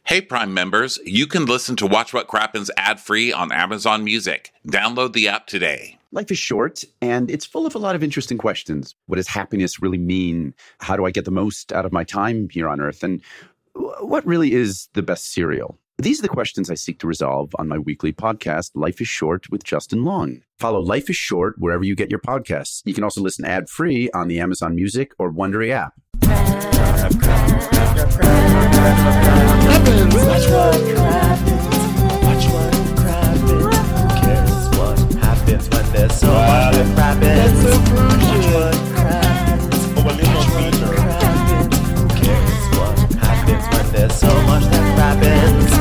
Hey, Prime members, you can listen to Watch What Crappens ad-free on Amazon Music. Download the app today. Life is short, and it's full of a lot of interesting questions. What does happiness really mean? How do I get the most out of my time here on Earth? And what really is the best cereal? These are the questions I seek to resolve on my weekly podcast, Life is Short with Justin Long. Follow Life is Short wherever you get your podcasts. You can also listen ad-free on the Amazon Music or Wondery app. Watch what crappens. Who cares what happens when there's so much that crappens? Watch what crappens. Who cares what happens when there's so much that crappens?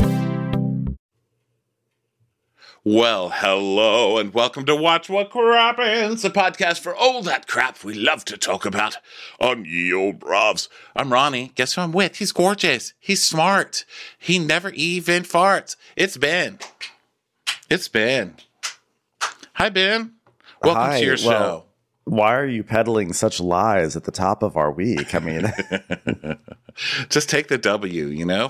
Well, hello, and welcome to Watch What Crappens, a podcast for all that crap we love to talk about on Ye Old Bravs. I'm Ronnie. Guess who I'm with? He's gorgeous. He's smart. He never even farts. It's Ben. Hi, Ben. Welcome to your show. Why are you peddling such lies at the top of our week? I mean, just take the W, you know?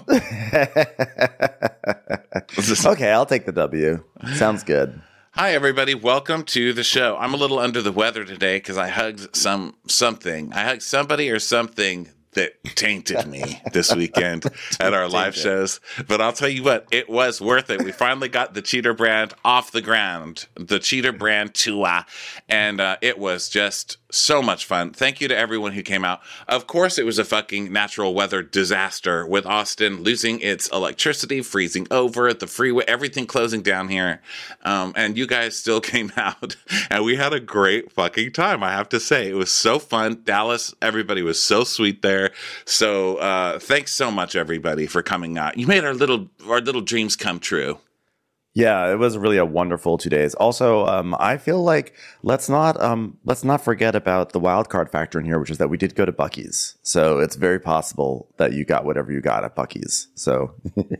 Okay, I'll take the W. Sounds good. Hi, everybody. Welcome to the show. I'm a little under the weather today because I hugged something. I hugged somebody or something that tainted me this weekend at our live shows. But I'll tell you what, it was worth it. We finally got the Cheater brand off the ground, the Cheater brand Tua, and it was just so much fun. Thank you to everyone who came out. Of course, it was a fucking natural weather disaster with Austin losing its electricity, freezing over, the freeway, everything closing down here. And you guys still came out, and we had a great fucking time, I have to say. It was so fun. Dallas, everybody was so sweet there. So thanks so much, everybody, for coming out. You made our little dreams come true. Yeah, it was really a wonderful 2 days. Also, I feel like let's not forget about the wild card factor in here, which is that we did go to Buc-ee's. So it's very possible that you got whatever you got at Buc-ee's. So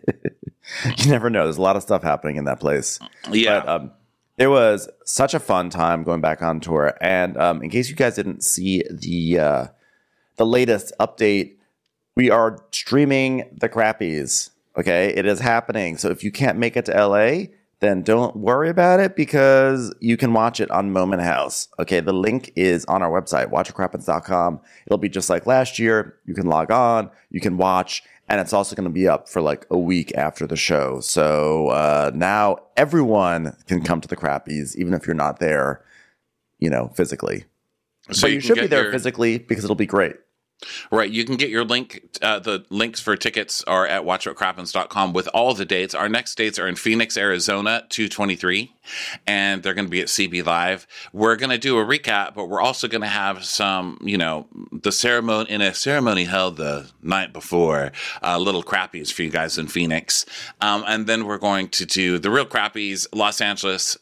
you never know. There's a lot of stuff happening in that place. Yeah. But, it was such a fun time going back on tour. And in case you guys didn't see the latest update, we are streaming the Crappies. Okay, it is happening. So if you can't make it to LA, then don't worry about it because you can watch it on Moment House. Okay, the link is on our website, watchwhatcrappens.com. It'll be just like last year. You can log on, you can watch, and it's also going to be up for like a week after the show. So now everyone can come to the Crappies, even if you're not there, physically. So you should be there physically because it'll be great. Right. You can get your link. The links for tickets are at watchwhatcrappens.com with all the dates. Our next dates are in Phoenix, Arizona, 2/23, and they're going to be at CB Live. We're going to do a recap, but we're also going to have some, the ceremony held the night before, little crappies for you guys in Phoenix. And then we're going to do the real crappies, Los Angeles,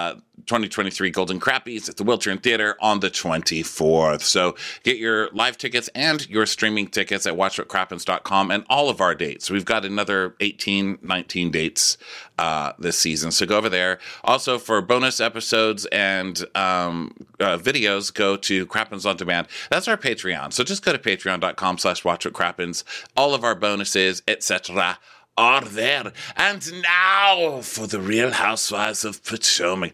2023 Golden Crappies at the Wiltern Theater on the 24th. So get your live tickets and your streaming tickets at watchwhatcrappens.com and all of our dates. We've got another 18, 19 dates this season. So go over there. Also for bonus episodes and videos, go to Crappens On Demand. That's our Patreon. So just go to patreon.com/watchwhatcrappens. All of our bonuses, etc. are there. And now for the Real Housewives of Potomac.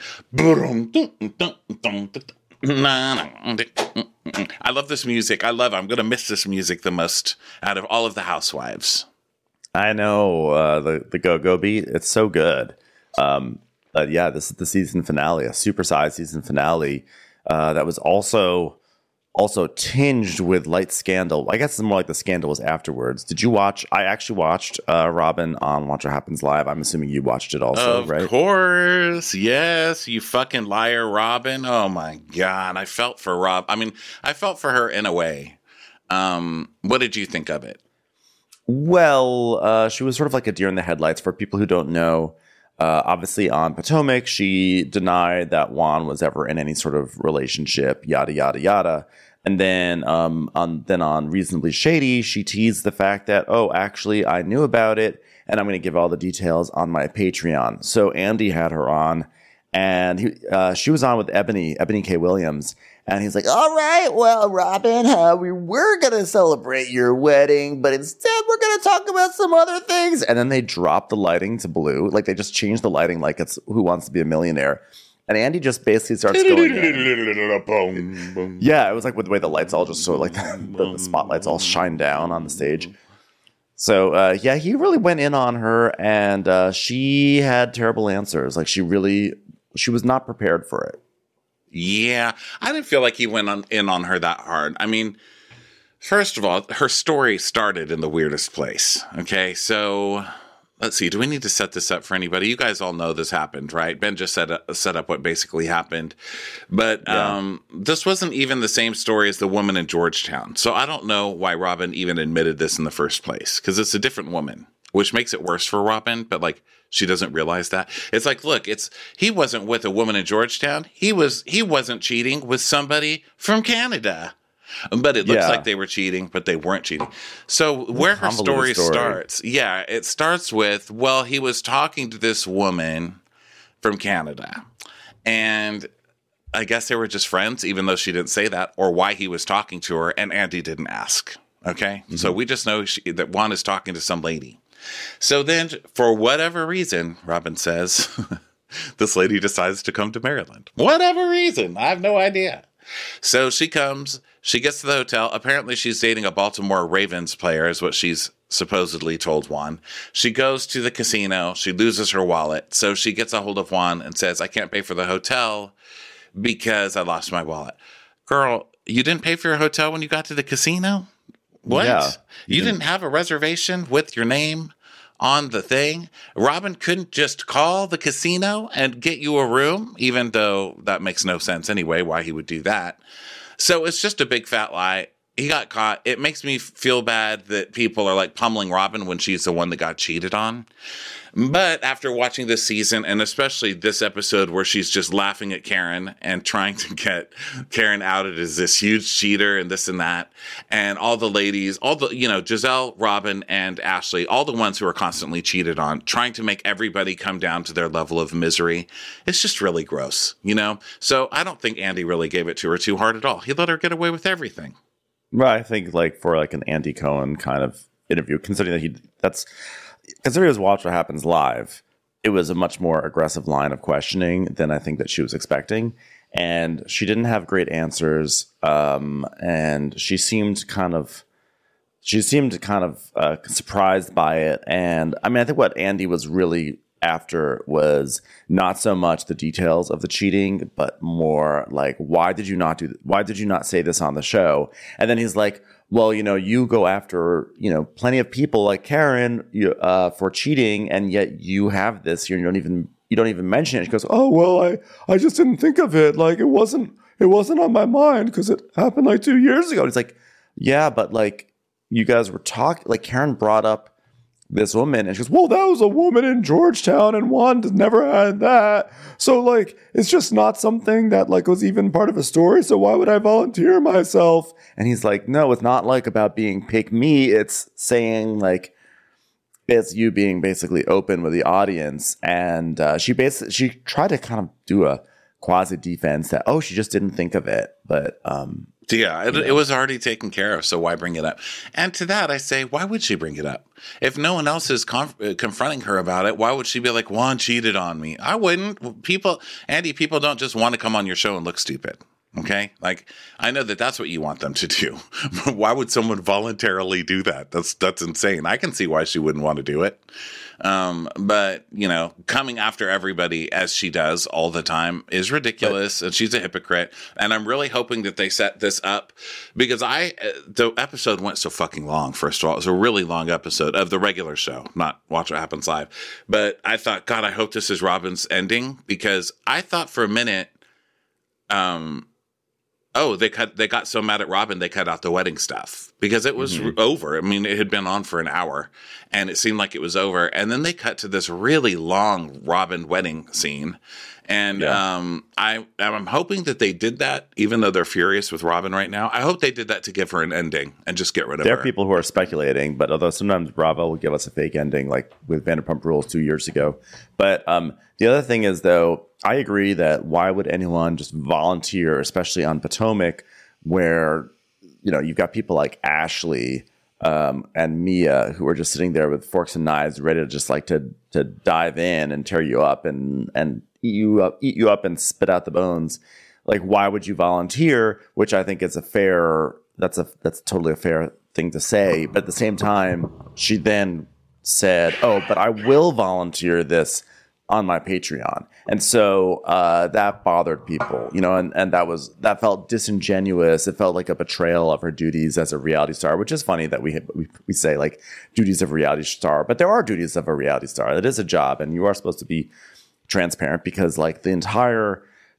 I love this music. I'm going to miss this music the most out of all of the housewives. I know, the go-go beat. It's so good. But yeah, this is the season finale, a supersized season finale that was also tinged with light scandal. I guess it's more like the scandal was afterwards. Did you watch? I actually watched Robin on Watch What Happens Live. I'm assuming you watched it also, right? Of course. Yes, you fucking liar, Robin. Oh, my God. I felt for Rob. I mean, I felt for her in a way. What did you think of it? Well, she was sort of like a deer in the headlights. For people who don't know, obviously on Potomac, she denied that Juan was ever in any sort of relationship, yada, yada, yada. And then on Reasonably Shady, she teased the fact that, actually, I knew about it, and I'm going to give all the details on my Patreon. So Andy had her on, and she was on with Ebony K. Williams, And he's like, all right, well, Robin, we were going to celebrate your wedding, but instead we're going to talk about some other things. And then they drop the lighting to blue. Like they just change the lighting like it's Who Wants to Be a Millionaire. And Andy just basically starts going in. Yeah, it was like with the way the lights all just sort of like the spotlights all shine down on the stage. So, yeah, he really went in on her, and she had terrible answers. Like she was not prepared for it. Yeah, I didn't feel like he went in on her that hard. I mean, first of all, her story started in the weirdest place. Okay, so let's see. Do we need to set this up for anybody? You guys all know this happened, right? Ben just set up what basically happened. But this wasn't even the same story as the woman in Georgetown. So I don't know why Robin even admitted this in the first place, because it's a different woman, which makes it worse for Robin. But like, she doesn't realize that. It's like, look, he wasn't with a woman in Georgetown. He wasn't cheating with somebody from Canada. But it looks like they were cheating, but they weren't cheating. So where her story starts, it starts with, well, he was talking to this woman from Canada. And I guess they were just friends, even though she didn't say that, or why he was talking to her, and Andy didn't ask. Okay? Mm-hmm. So we just know that Juan is talking to some lady. So then, for whatever reason, Robin says, this lady decides to come to Maryland. Whatever reason. I have no idea. So she comes, she gets to the hotel. Apparently she's dating a Baltimore Ravens player, is what she's supposedly told Juan. She goes to the casino. She loses her wallet. So she gets a hold of Juan and says, I can't pay for the hotel because I lost my wallet. Girl, you didn't pay for your hotel when you got to the casino? What? Yeah. You didn't have a reservation with your name on the thing? Robin couldn't just call the casino and get you a room, even though that makes no sense anyway, why he would do that. So it's just a big fat lie. He got caught. It makes me feel bad that people are like pummeling Robin when she's the one that got cheated on. But after watching this season, and especially this episode where she's just laughing at Karen and trying to get Karen outed as this huge cheater and this and that, and all the ladies, Giselle, Robin, and Ashley, all the ones who are constantly cheated on, trying to make everybody come down to their level of misery, it's just really gross, So I don't think Andy really gave it to her too hard at all. He let her get away with everything. Well, I think for an Andy Cohen kind of interview, considering he was Watch What Happens Live, it was a much more aggressive line of questioning than I think that she was expecting. And she didn't have great answers. And she seemed kind of surprised by it. And I mean, I think what Andy was really after was not so much the details of the cheating, but more like, why did you not say this on the show? And then he's like, well, you go after, plenty of people like Karen for cheating, and yet you have this. You don't even mention it. She goes, oh, well, I just didn't think of it. Like it wasn't on my mind because it happened like 2 years ago. And he's like, yeah, but like you guys were talking, like Karen brought up this woman, and she goes, well, that was a woman in Georgetown, and Juan never had that. So like, it's just not something that like was even part of a story. So why would I volunteer myself? And he's like, no, it's not like about being pick me. It's saying like, it's you being basically open with the audience. And she tried to kind of do a quasi defense that, oh, she just didn't think of it. But it was already taken care of, so why bring it up? And to that, I say, why would she bring it up? If no one else is confronting her about it, why would she be like, Juan cheated on me? I wouldn't. People don't just want to come on your show and look stupid, okay? Like, I know that's what you want them to do. But why would someone voluntarily do that? That's insane. I can see why she wouldn't want to do it. But coming after everybody as she does all the time is ridiculous, and she's a hypocrite. And I'm really hoping that they set this up, because the episode went so fucking long. First of all, it was a really long episode of the regular show, not Watch What Happens Live. But I thought, God, I hope this is Robin's ending, because I thought for a minute, they got so mad at Robin, they cut out the wedding stuff because it was over. I mean, it had been on for an hour and it seemed like it was over. And then they cut to this really long Robin wedding scene. And I'm hoping that they did that, even though they're furious with Robin right now. I hope they did that to give her an ending and just get rid of her. There are people who are speculating, but although sometimes Bravo will give us a fake ending, like with Vanderpump Rules 2 years ago. But the other thing is, though, I agree that why would anyone just volunteer, especially on Potomac, where, you know, you've got people like Ashley and Mia who are just sitting there with forks and knives, ready to just like to dive in and tear you up and eat you up and spit out the bones. Like, why would you volunteer? Which I think is that's totally a fair thing to say. But at the same time, she then said, "Oh, but I will volunteer this on my Patreon." And so that bothered people, you know, and that felt disingenuous. It felt like a betrayal of her duties as a reality star, which is funny that we say like duties of a reality star, but there are duties of a reality star. It is a job, and you are supposed to be transparent because like the entire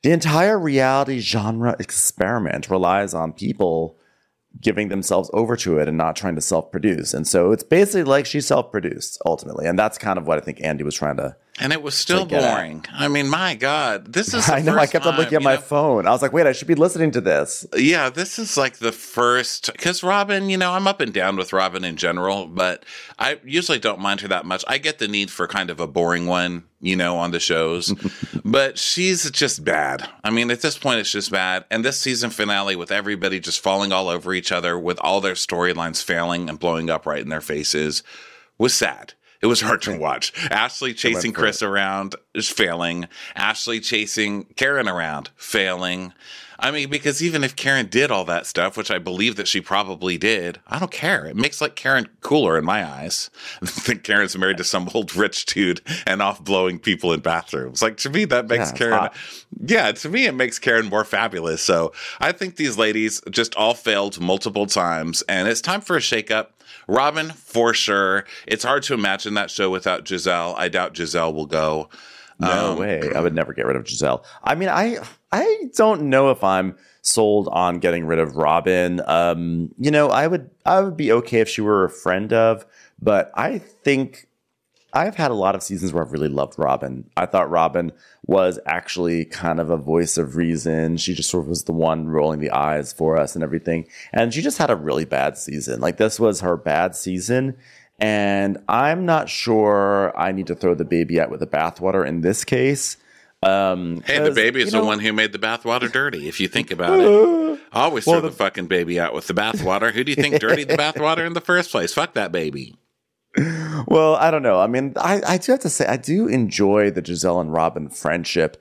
reality genre experiment relies on people giving themselves over to it and not trying to self-produce. And so it's basically like she self-produced ultimately. And that's kind of what I think Andy was trying to. And it was still boring. I mean, my God, this is I know. I kept on looking at my phone. I was like, wait, I should be listening to this. Yeah, this is like the first, because Robin, you know, I'm up and down with Robin in general, but I usually don't mind her that much. I get the need for kind of a boring one, you know, on the shows, but she's just bad. I mean, at this point, it's just bad. And this season finale with everybody just falling all over each other with all their storylines failing and blowing up right in their faces was sad. It was hard to watch. Ashley chasing Chris around is failing. Ashley chasing Karen around, failing. I mean, because even if Karen did all that stuff, which I believe that she probably did, I don't care. It makes like Karen cooler in my eyes. I think Karen's married to some old rich dude and off blowing people in bathrooms. Like, to me, that makes Karen. Hot. Yeah, to me, it makes Karen more fabulous. So I think these ladies just all failed multiple times, and it's time for a shakeup. Robin, for sure. It's hard to imagine that show without Giselle. I doubt Giselle will go. No way. I would never get rid of Giselle. I mean, I don't know if I'm sold on getting rid of Robin. You know, I would be okay if she were a friend of, but I think I've had a lot of seasons where I've really loved Robin. I thought Robin was actually kind of a voice of reason. She just sort of was the one rolling the eyes for us and everything. And she just had a really bad season. Like, this was her bad season. And I'm not sure I need to throw the baby out with the bathwater in this case. Hey, the baby is the one who made the bathwater dirty, if you think about it. I always throw the fucking baby out with the bathwater. Who do you think dirtied the bathwater in the first place? Fuck that baby. Well, I don't know. I mean, I do have to say, I do enjoy the Giselle and Robin friendship.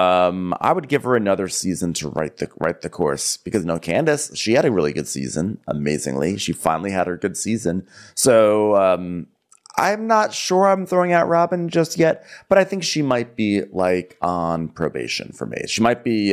I would give her another season to write the course because, no, Candace, she had a really good season. Amazingly, she finally had her good season. So I'm not sure I'm throwing out Robin just yet, but I think she might be like on probation for me. She might be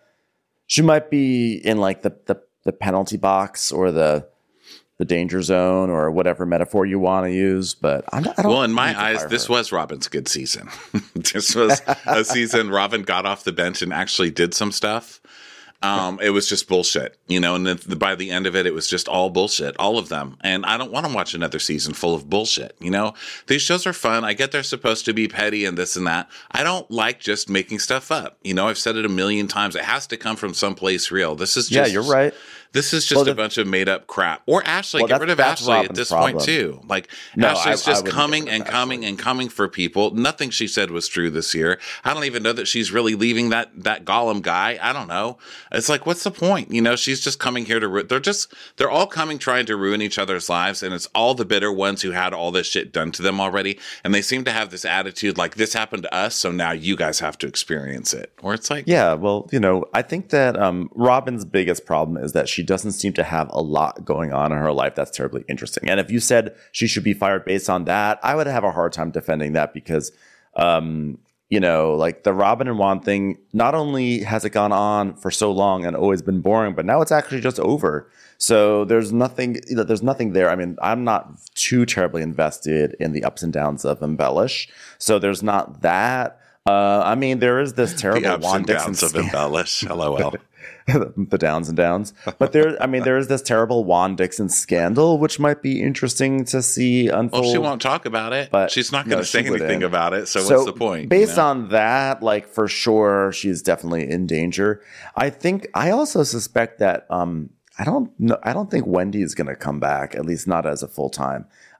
in like the penalty box or the danger zone or whatever metaphor you want to use, but I don't. Well, in my eyes, this was Robin's good season. This was a season Robin got off the bench and actually did some stuff. It was just bullshit, you know, and then by the end of it, it was just all bullshit, all of them. And I don't want to watch another season full of bullshit, you know? These shows are fun. I get they're supposed to be petty and this and that. I don't like just making stuff up. You know, I've said it a million times. It has to come from someplace real. This is just... Yeah, you're right. This is just a bunch of made up crap. Or Ashley, get rid of Ashley at this point too. Like, Ashley's just coming and coming and coming for people. Nothing she said was true this year. I don't even know that she's really leaving that Gollum guy. I don't know. It's like, what's the point? You know, she's just coming here to, they're all coming trying to ruin each other's lives. And it's all the bitter ones who had all this shit done to them already. And they seem to have this attitude like, this happened to us, so now you guys have to experience it. Or it's like, yeah, well, you know, I think that Robin's biggest problem is that she doesn't seem to have a lot going on in her life that's terribly interesting. And if you said she should be fired based on that, I would have a hard time defending that because, you know, like the Robin and Juan thing, not only has it gone on for so long and always been boring, but now it's actually just over. So there's nothing there. I mean, I'm not too terribly invested in the ups and downs of Embellish. So there's not that. I mean, there is this terrible Juan Dixon of Embellish. LOL. The downs and downs. But there is this terrible Juan Dixon scandal, which might be interesting to see unfold. Well, she won't talk about it, but she's not going to say anything about it. So what's the point? Based on that, like, for sure, she's definitely in danger. I also suspect that, I don't think Wendy is going to come back, at least not as a full time.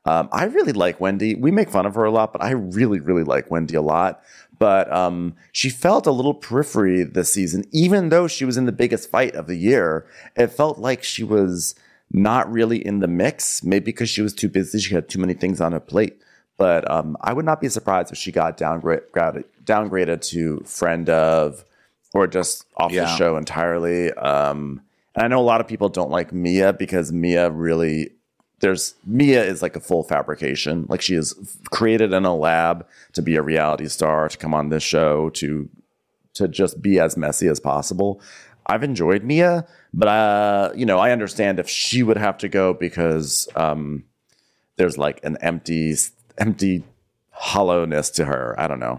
I really like Wendy. We make fun of her a lot, but I really, really like Wendy a lot. But she felt a little periphery this season, even though she was in the biggest fight of the year. It felt like she was not really in the mix, maybe because she was too busy. She had too many things on her plate. But I would not be surprised if she got downgraded to friend of or just off the show entirely. And I know a lot of people don't like Mia because Mia is like a full fabrication. Like she is created in a lab to be a reality star, to come on this show, to just be as messy as possible. I've enjoyed Mia, but I understand if she would have to go because there's like an empty hollowness to her. I don't know.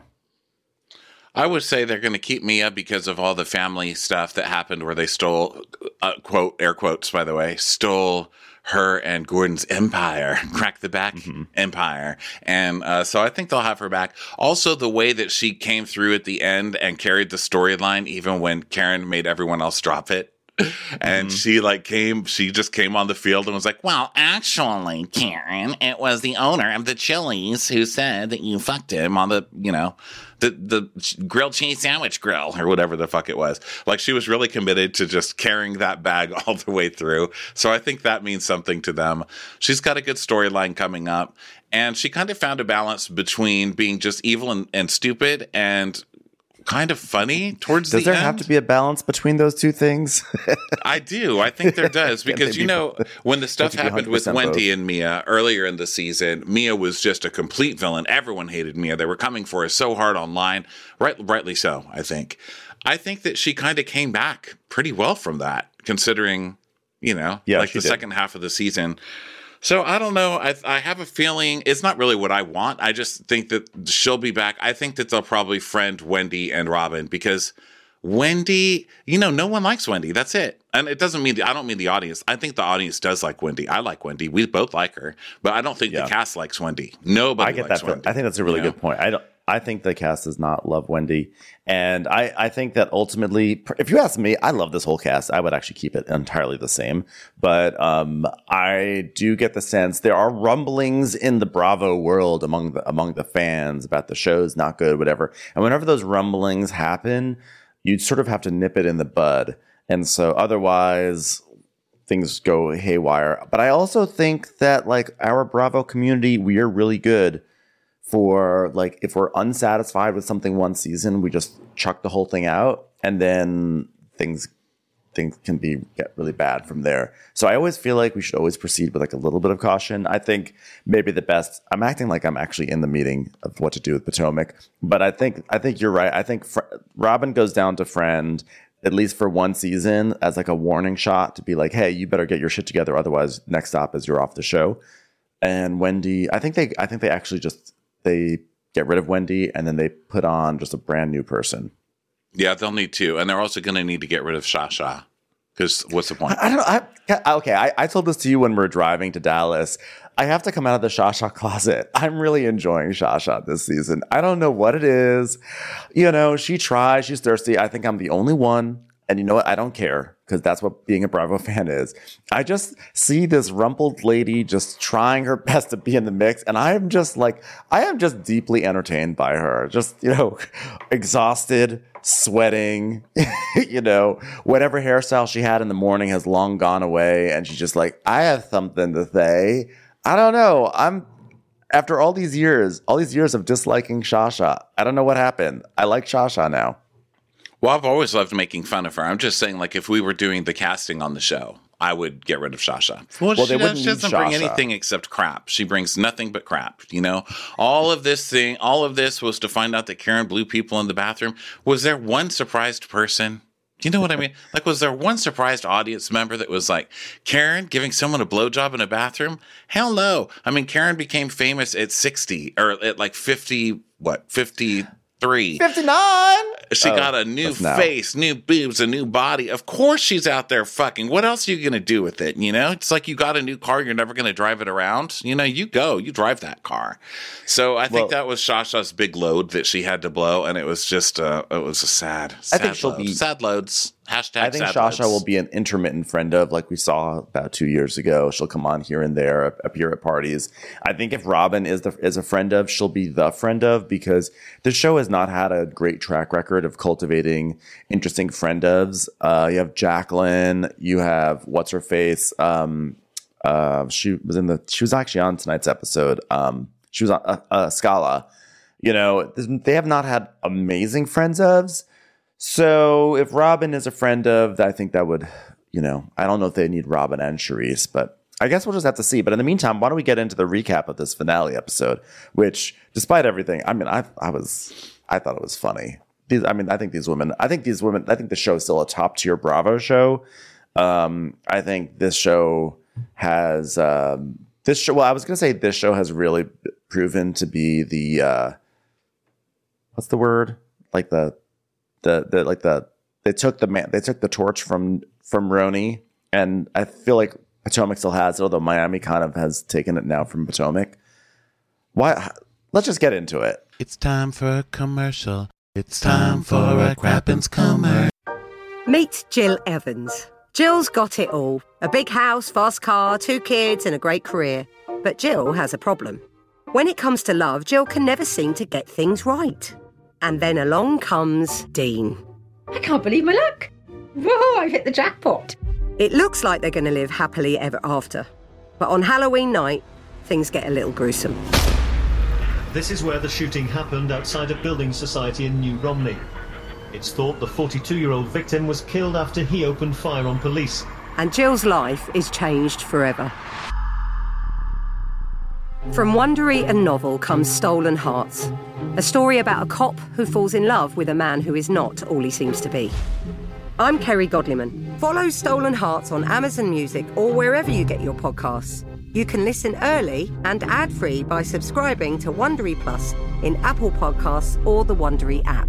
I would say they're going to keep Mia because of all the family stuff that happened where they stole, quote, air quotes, by the way, stole her and Gordon's empire, crack the back empire. And so I think they'll have her back. Also, the way that she came through at the end and carried the storyline, even when Karen made everyone else drop it. And she just came on the field and was like, well, actually, Karen, it was the owner of the Chili's who said that you fucked him on the grilled cheese sandwich grill or whatever the fuck it was. Like, she was really committed to just carrying that bag all the way through. So I think that means something to them. She's got a good storyline coming up. And she kind of found a balance between being just evil and stupid and kind of funny towards the end. Does there have to be a balance between those two things? I do. I think there does. Because, when the stuff happened with Wendy and Mia earlier in the season, Mia was just a complete villain. Everyone hated Mia. They were coming for her so hard online. Rightly so, I think. I think that she kind of came back pretty well from that, considering, the second half of the season. So I don't know. I have a feeling it's not really what I want. I just think that she'll be back. I think that they'll probably friend Wendy and Robin because Wendy, no one likes Wendy. That's it. And it doesn't mean, I don't mean the audience. I think the audience does like Wendy. I like Wendy. We both like her. But I don't think the cast likes Wendy. Nobody likes Wendy. I think that's a really good point. I think the cast does not love Wendy. And I think that ultimately, if you ask me, I love this whole cast. I would actually keep it entirely the same. But I do get the sense there are rumblings in the Bravo world among the fans about the show's not good, whatever. And whenever those rumblings happen, you sort of have to nip it in the bud. And so otherwise, things go haywire. But I also think that like our Bravo community, we are really good for like if we're unsatisfied with something one season, we just chuck the whole thing out, and then things can get really bad from there. So I always feel like we should always proceed with like a little bit of caution. I think maybe the best. I'm acting like I'm actually in the meeting of what to do with Potomac, but I think you're right. I think Robin goes down to friend at least for one season as like a warning shot to be like, hey, you better get your shit together, otherwise next stop is you're off the show. And Wendy, I think they actually just. They get rid of Wendy and then they put on just a brand new person. Yeah, they'll need to. And they're also going to need to get rid of Shasha. Because what's the point? I don't know. I told this to you when we were driving to Dallas. I have to come out of the Shasha closet. I'm really enjoying Shasha this season. I don't know what it is. She tries. She's thirsty. I think I'm the only one. And you know what? I don't care because that's what being a Bravo fan is. I just see this rumpled lady just trying her best to be in the mix. And I am just deeply entertained by her. Just, exhausted, sweating, whatever hairstyle she had in the morning has long gone away. And she's just like, I have something to say. I don't know. After all these years of disliking Shasha, I don't know what happened. I like Shasha now. Well, I've always loved making fun of her. I'm just saying, like, if we were doing the casting on the show, I would get rid of Shasha. Well, she doesn't bring anything except crap. She brings nothing but crap, All of this was to find out that Karen blew people in the bathroom. Was there one surprised person? You know what I mean? Like, was there one surprised audience member that was like, Karen giving someone a blowjob in a bathroom? Hell no. I mean, Karen became famous at 60 or at like 50, 53. 59. She got a new face, new boobs, a new body. Of course she's out there fucking. What else are you going to do with it? It's like you got a new car. You're never going to drive it around. You drive that car. So I think that was Shasha's big load that she had to blow. And it was just, it was a sad I think she'll load. Sad loads. Hashtag I think sad Shasha lives. will be an intermittent friend of, like we saw about 2 years ago. She'll come on here and there, appear at parties. I think if Robin is a friend of, she'll be the friend of, because the show has not had a great track record of cultivating interesting friend ofs. You have Jacqueline, you have what's her face. She was actually on tonight's episode. She was on Scala. You know, they have not had amazing friends ofs. So if Robin is a friend of, I think that would, you know, I don't know if they need Robin and Charisse, but I guess we'll just have to see. But in the meantime, why don't we get into the recap of this finale episode, which, despite everything, I mean, I thought it was funny. I think the show is still a top tier Bravo show. I think this show has, I was going to say this show has really proven to be the, what's the word? Like they took the torch from Roni, and I feel like Potomac still has it, although Miami kind of has taken it now from Potomac. Why? Let's just get into it. It's time for a commercial. It's time for a Crappens commercial. Meet Jill Evans. Jill's got it all. A big house, fast car, 2 kids and a great career. But Jill has a problem. When it comes to love, Jill can never seem to get things right. And then along comes Dean. I can't believe my luck. Whoa, I've hit the jackpot. It looks like they're going to live happily ever after. But on Halloween night, things get a little gruesome. This is where the shooting happened outside a building society in New Romney. It's thought the 42-year-old victim was killed after he opened fire on police. And Jill's life is changed forever. From Wondery and Novel comes Stolen Hearts, a story about a cop who falls in love with a man who is not all he seems to be. I'm Kerry Godliman. Follow Stolen Hearts on Amazon Music or wherever you get your podcasts. You can listen early and ad-free by subscribing to Wondery Plus in Apple Podcasts or the Wondery app.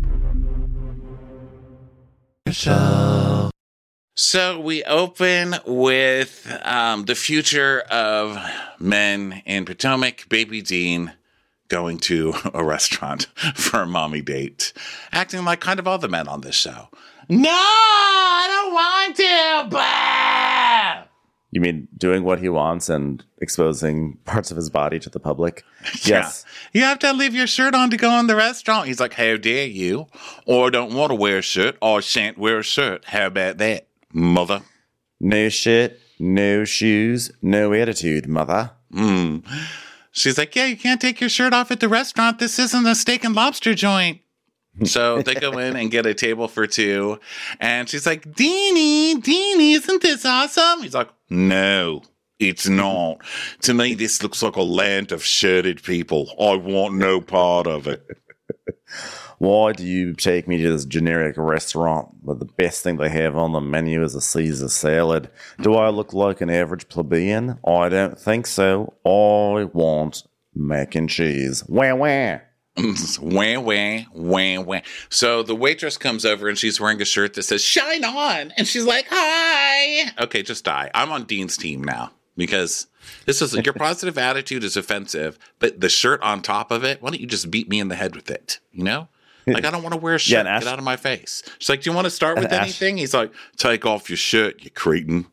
So we open with the future of men in Potomac, Baby Dean going to a restaurant for a mommy date, acting like kind of all the men on this show. No, I don't want to. Bah! You mean doing what he wants and exposing parts of his body to the public? Yes. Yeah. You have to leave your shirt on to go in the restaurant. He's like, how dare you? Or don't want to wear a shirt or shan't wear a shirt. How about that, mother? No shirt, no shoes, no attitude, mother. She's like, yeah, you can't take your shirt off at the restaurant. This isn't a steak and lobster joint. So they go in and get a table for 2. And she's like, Deanie, isn't this awesome? He's like, no, it's not. To me, this looks like a land of shirted people. I want no part of it. Why do you take me to this generic restaurant where the best thing they have on the menu is a Caesar salad? Do I look like an average plebeian? I don't think so. I want mac and cheese. Wah, wah. Wah, wah, wah, wah. So the waitress comes over and she's wearing a shirt that says "Shine On," and she's like, "Hi." Okay, just die. I'm on Dean's team now because this is your positive attitude is offensive, but the shirt on top of it. Why don't you just beat me in the head with it? You know, like I don't want to wear a shirt. Get out of my face. She's like, "Do you want to start with anything?" He's like, "Take off your shirt, you cretin."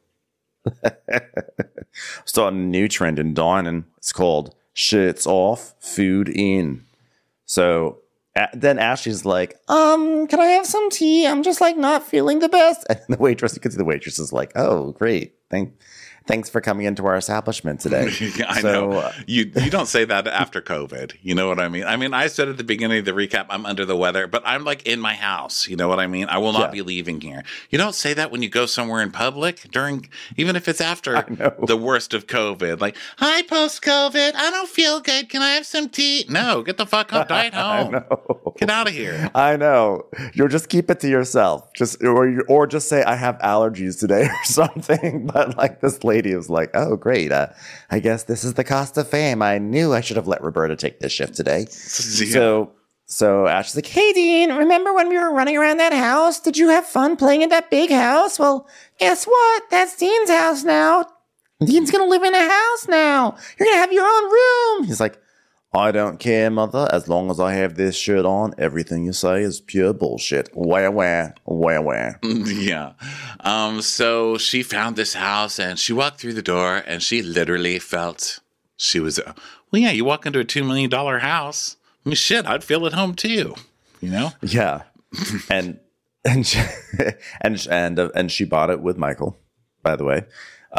Starting a new trend in dining. It's called shirts off, food in. So then Ashley's like, can I have some tea? I'm just like not feeling the best. And the waitress, you can see the waitress is like, oh, great. Thanks for coming into our establishment today. I know. You don't say that after COVID. You know what I mean? I mean, I said at the beginning of the recap, I'm under the weather, but I'm like in my house. You know what I mean? I will not be leaving here. You don't say that when you go somewhere in public even if it's after the worst of COVID. Like, hi, post-COVID. I don't feel good. Can I have some tea? No, get the fuck up. Die at home. Get out of here. I know. You'll just keep it to yourself. Or just say, I have allergies today or something. But like this lady was like, oh, great. I guess this is the cost of fame. I knew I should have let Roberta take this shift today. Yeah. So Ash is like, hey, Dean, remember when we were running around that house? Did you have fun playing in that big house? Well, guess what? That's Dean's house now. Dean's going to live in a house now. You're going to have your own room. He's like, I don't care, mother. As long as I have this shirt on, everything you say is pure bullshit. Wah. Yeah. So she found this house and she walked through the door and she literally felt she was, well, yeah, you walk into a $2 million house. I mean, shit, I'd feel at home too, you know? Yeah. and she, and she bought it with Michael, by the way.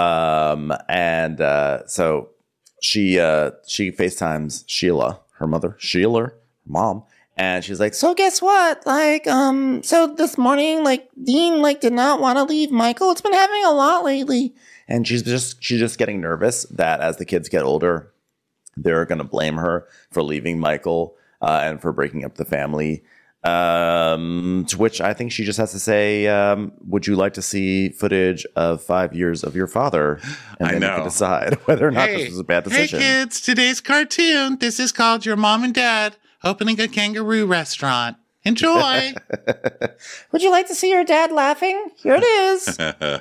So she FaceTimes Sheila, her mother, her mom, and she's like, so guess what? Like, so this morning, like, Dean, like, did not want to leave Michael. It's been happening a lot lately. And she's just getting nervous that as the kids get older, they're going to blame her for leaving Michael, and for breaking up the family. To which I think she just has to say, would you like to see footage of 5 years of your father? And then you can decide whether or not this was a bad decision. Hey kids, today's cartoon. This is called Your Mom and Dad Opening a Kangaroo Restaurant. Enjoy. Would you like to see your dad laughing? Here it is.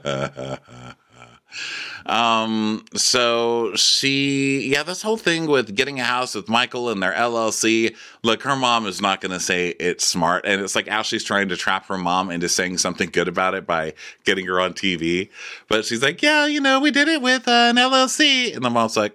So this whole thing with getting a house with Michael and their LLC, look, her mom is not going to say it's smart. And it's like Ashley's trying to trap her mom into saying something good about it by getting her on TV. But she's like, yeah, you know, we did it with an LLC. And the mom's like,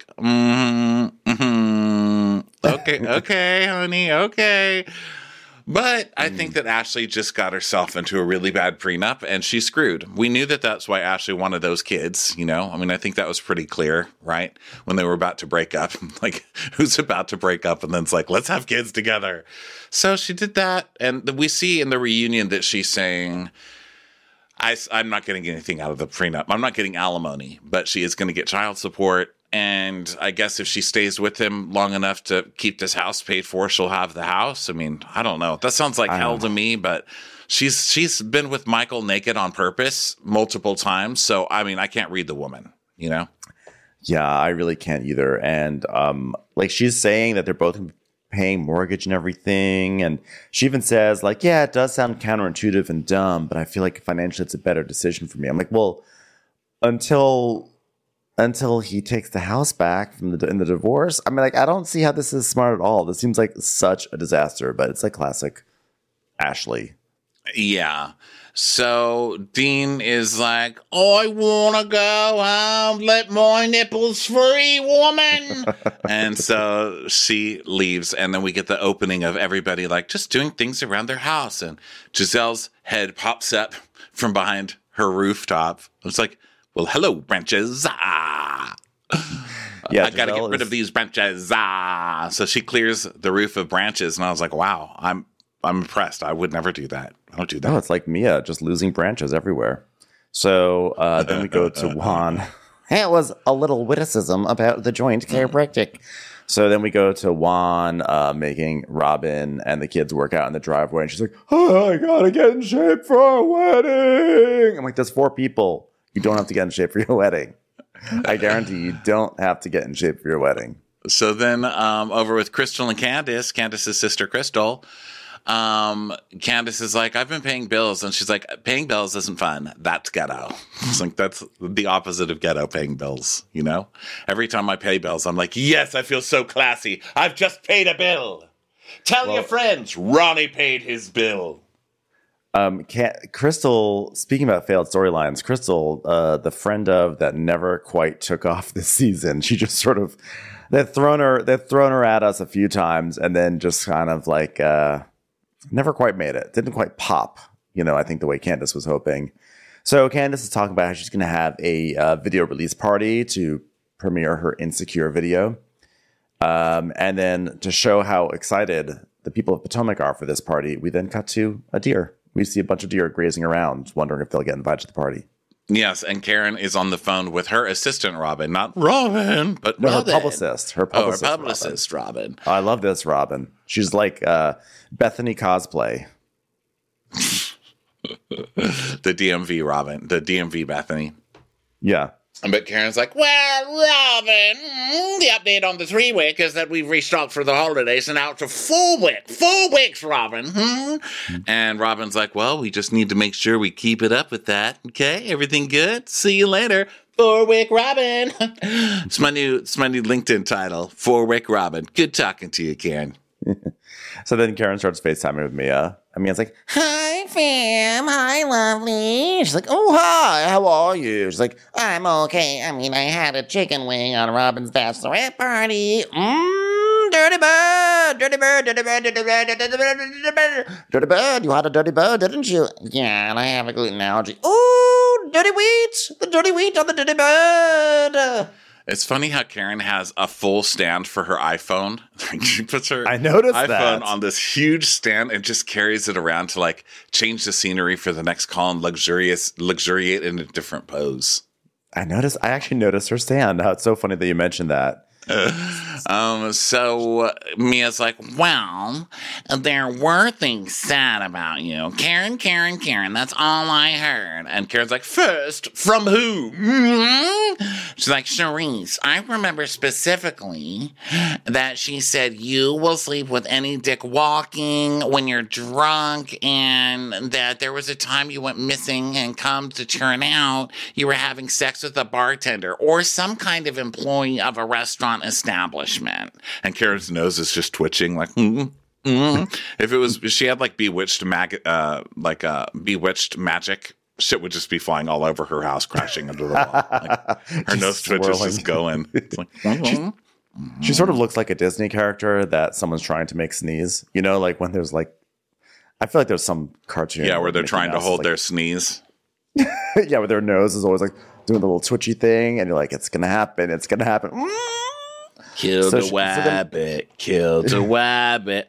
okay, honey, okay. But I think that Ashley just got herself into a really bad prenup and she's screwed. We knew that that's why Ashley wanted those kids, you know? I mean, I think that was pretty clear, right? When they were about to break up. Like, who's about to break up? And then it's like, let's have kids together. So she did that. And we see in the reunion that she's saying, I'm not getting anything out of the prenup. I'm not getting alimony, but she is going to get child support. And I guess if she stays with him long enough to keep this house paid for, she'll have the house. I mean, I don't know. That sounds like hell to me, but she's been with Michael naked on purpose multiple times. So, I mean, I can't read the woman, you know? Yeah, I really can't either. And like she's saying that they're both paying mortgage and everything. And she even says like, yeah, it does sound counterintuitive and dumb, but I feel like financially it's a better decision for me. I'm like, well, until he takes the house back from in the divorce. I mean, like, I don't see how this is smart at all. This seems like such a disaster, but it's like classic Ashley. Yeah. So Dean is like, I want to go home. Let my nipples free, woman. And so she leaves. And then we get the opening of everybody like just doing things around their house. And Giselle's head pops up from behind her rooftop. It's like, well, hello, branches. Yeah, I got to get rid of these branches. So she clears the roof of branches. And I was like, wow, I'm impressed. I would never do that. I don't do that. No, it's like Mia, just losing branches everywhere. So then we go to Juan. It was a little witticism about the joint chiropractic. So then we go to Juan making Robin and the kids work out in the driveway. And she's like, oh, I got to get in shape for our wedding. I'm like, there's 4 people. You don't have to get in shape for your wedding. I guarantee you don't have to get in shape for your wedding. So then over with Crystal and Candace's sister Crystal, Candace is like, I've been paying bills. And she's like, paying bills isn't fun. That's ghetto. It's like, that's the opposite of ghetto, paying bills, you know? Every time I pay bills, I'm like, yes, I feel so classy. I've just paid a bill. Tell your friends, Ronnie paid his bill. Crystal, speaking about failed storylines, Crystal, the friend of that never quite took off this season. She just sort of, they've thrown her at us a few times and then just kind of like, never quite made it. Didn't quite pop, you know, I think the way Candace was hoping. So Candace is talking about how she's going to have a video release party to premiere her Insecure video. And then to show how excited the people of Potomac are for this party, we then cut to a deer. We see a bunch of deer grazing around, wondering if they'll get invited to the party. Yes, and Karen is on the phone with her assistant, Robin. Not Robin, but no, Robin. Her publicist, Robin. Oh, I love this Robin. She's like Bethany cosplay. The DMV Robin. The DMV Bethany. Yeah. But Karen's like, well, Robin, the update on the 3-week is that we've restocked for the holidays and now it's a full week. 4 weeks, Robin. And Robin's like, well, we just need to make sure we keep it up with that. Okay, everything good? See you later. 4-Wick Robin. It's my new LinkedIn title. 4-Wick Robin. Good talking to you, Karen. So then Karen starts FaceTiming with Mia. And Mia's like, hi, fam. Hi, lovely. She's like, oh, hi. How are you? She's like, I'm okay. I mean, I had a chicken wing on Robin's bachelorette party. Dirty bird. Dirty bird. Dirty bird. Dirty bird. Dirty bird. Dirty bird. Dirty bird. You had a dirty bird, didn't you? Yeah, and I have a gluten allergy. Ooh, dirty wheat. The dirty wheat on the dirty bird. It's funny how Karen has a full stand for her iPhone. She puts her noticed iPhone that. on this huge stand and just carries it around to like change the scenery for the next call and luxuriate in a different pose. I actually noticed her stand. It's so funny that you mentioned that. So Mia's like, well, there were things said about you. Karen, that's all I heard. And Karen's like, first, from who? She's like, Charisse, I remember specifically that she said you will sleep with any dick walking when you're drunk, and that there was a time you went missing and come to turn out you were having sex with a bartender or some kind of employee of a restaurant establishment. And Karen's nose is just twitching like, If it was, she had like bewitched magic, shit would just be flying all over her house, crashing into the wall. Like, her nose twitch is just going. It's like, She sort of looks like a Disney character that someone's trying to make sneeze. You know, like when there's like, I feel like there's some cartoon. Yeah, where they're trying to hold like, their sneeze. Yeah, where their nose is always like doing the little twitchy thing, and you're like, it's gonna happen. Killed a wabbit. Killed a wabbit.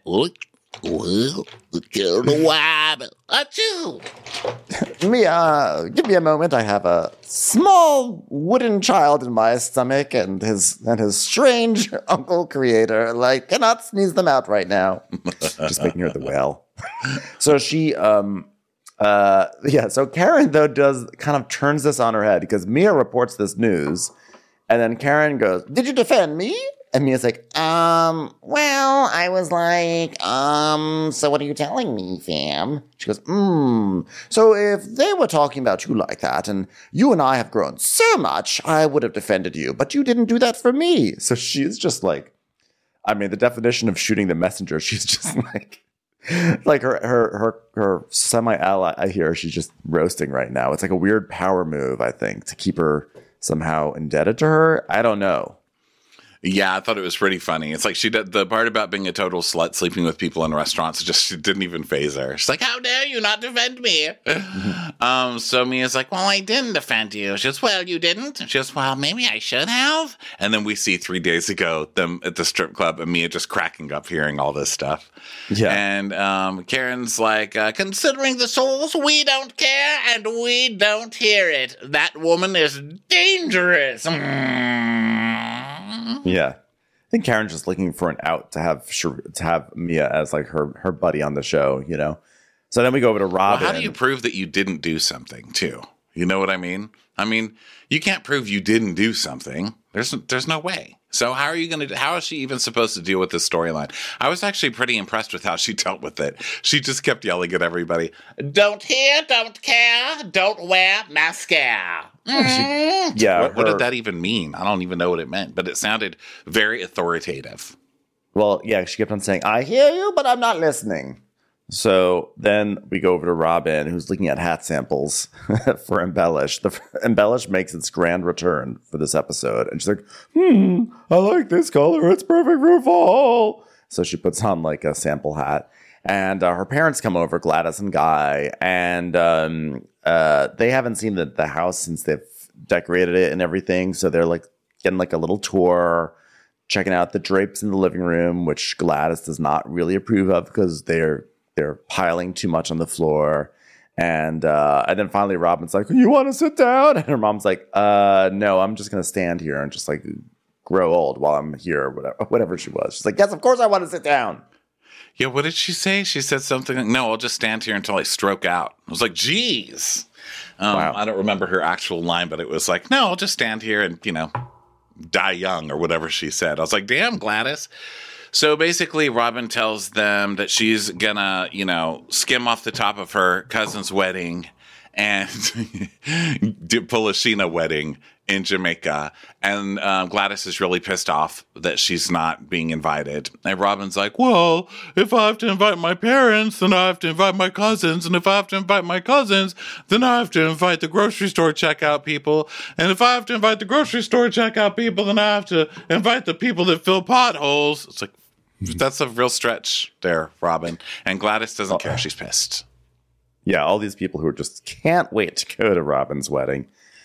Killed a wabbit. Achoo! Give me a moment. I have a small wooden child in my stomach, and his strange uncle creator cannot sneeze them out right now. Just making her the whale. So she, so Karen though turns this on her head because Mia reports this news, and then Karen goes, "Did you defend me?" And Mia's like, well, I was like, so what are you telling me, fam? She goes, so if they were talking about you like that, and you and I have grown so much, I would have defended you, but you didn't do that for me. So she's just like, I mean, the definition of shooting the messenger, she's just like her semi-ally, I hear she's just roasting right now. It's like a weird power move, I think, to keep her somehow indebted to her. I don't know. Yeah, I thought it was pretty funny. It's like she did the part about being a total slut, sleeping with people in restaurants. It didn't even faze her. She's like, "How dare you not defend me?" So Mia's like, "Well, I didn't defend you." She goes, "Well, you didn't." She goes, "Well, maybe I should have." And then we see 3 days ago them at the strip club, and Mia just cracking up hearing all this stuff. Yeah, and Karen's like, "Considering the souls, we don't care, and we don't hear it. That woman is dangerous." Yeah, I think Karen's just looking for an out to have Mia as like her buddy on the show, you know. So then we go over to Robin. Well, how do you prove that you didn't do something too? You know what I mean? I mean, you can't prove you didn't do something. There's no way. So how is she even supposed to deal with this storyline? I was actually pretty impressed with how she dealt with it. She just kept yelling at everybody, "Don't hear, don't care, don't wear mascara." Yeah. What did that even mean? I don't even know what it meant, but it sounded very authoritative. Well, yeah, she kept on saying, "I hear you, but I'm not listening." So then we go over to Robin, who's looking at hat samples for Embellish. Embellish makes its grand return for this episode. And she's like, I like this color. It's perfect for fall. So she puts on like a sample hat. And her parents come over, Gladys and Guy. And they haven't seen the house since they've decorated it and everything. So they're like getting like a little tour, checking out the drapes in the living room, which Gladys does not really approve of because they're piling too much on the floor. And then finally Robin's like, "You want to sit down?" And her mom's like, "No, I'm just going to stand here and just like grow old while I'm here," or whatever she was. She's like, "Yes, of course I want to sit down." Yeah, what did she say? She said something like, "No, I'll just stand here until I stroke out." I was like, geez. Wow. I don't remember her actual line, but it was like, "No, I'll just stand here and, die young," or whatever she said. I was like, damn, Gladys. So basically, Robin tells them that she's gonna, skim off the top of her cousin's wedding and pull a Sheena wedding in Jamaica, and Gladys is really pissed off that she's not being invited. And Robin's like, well, if I have to invite my parents, then I have to invite my cousins. And if I have to invite my cousins, then I have to invite the grocery store checkout people. And if I have to invite the grocery store checkout people, then I have to invite the people that fill potholes. It's like, that's a real stretch there, Robin. And Gladys doesn't care. She's pissed. Yeah, all these people who just can't wait to go to Robin's wedding.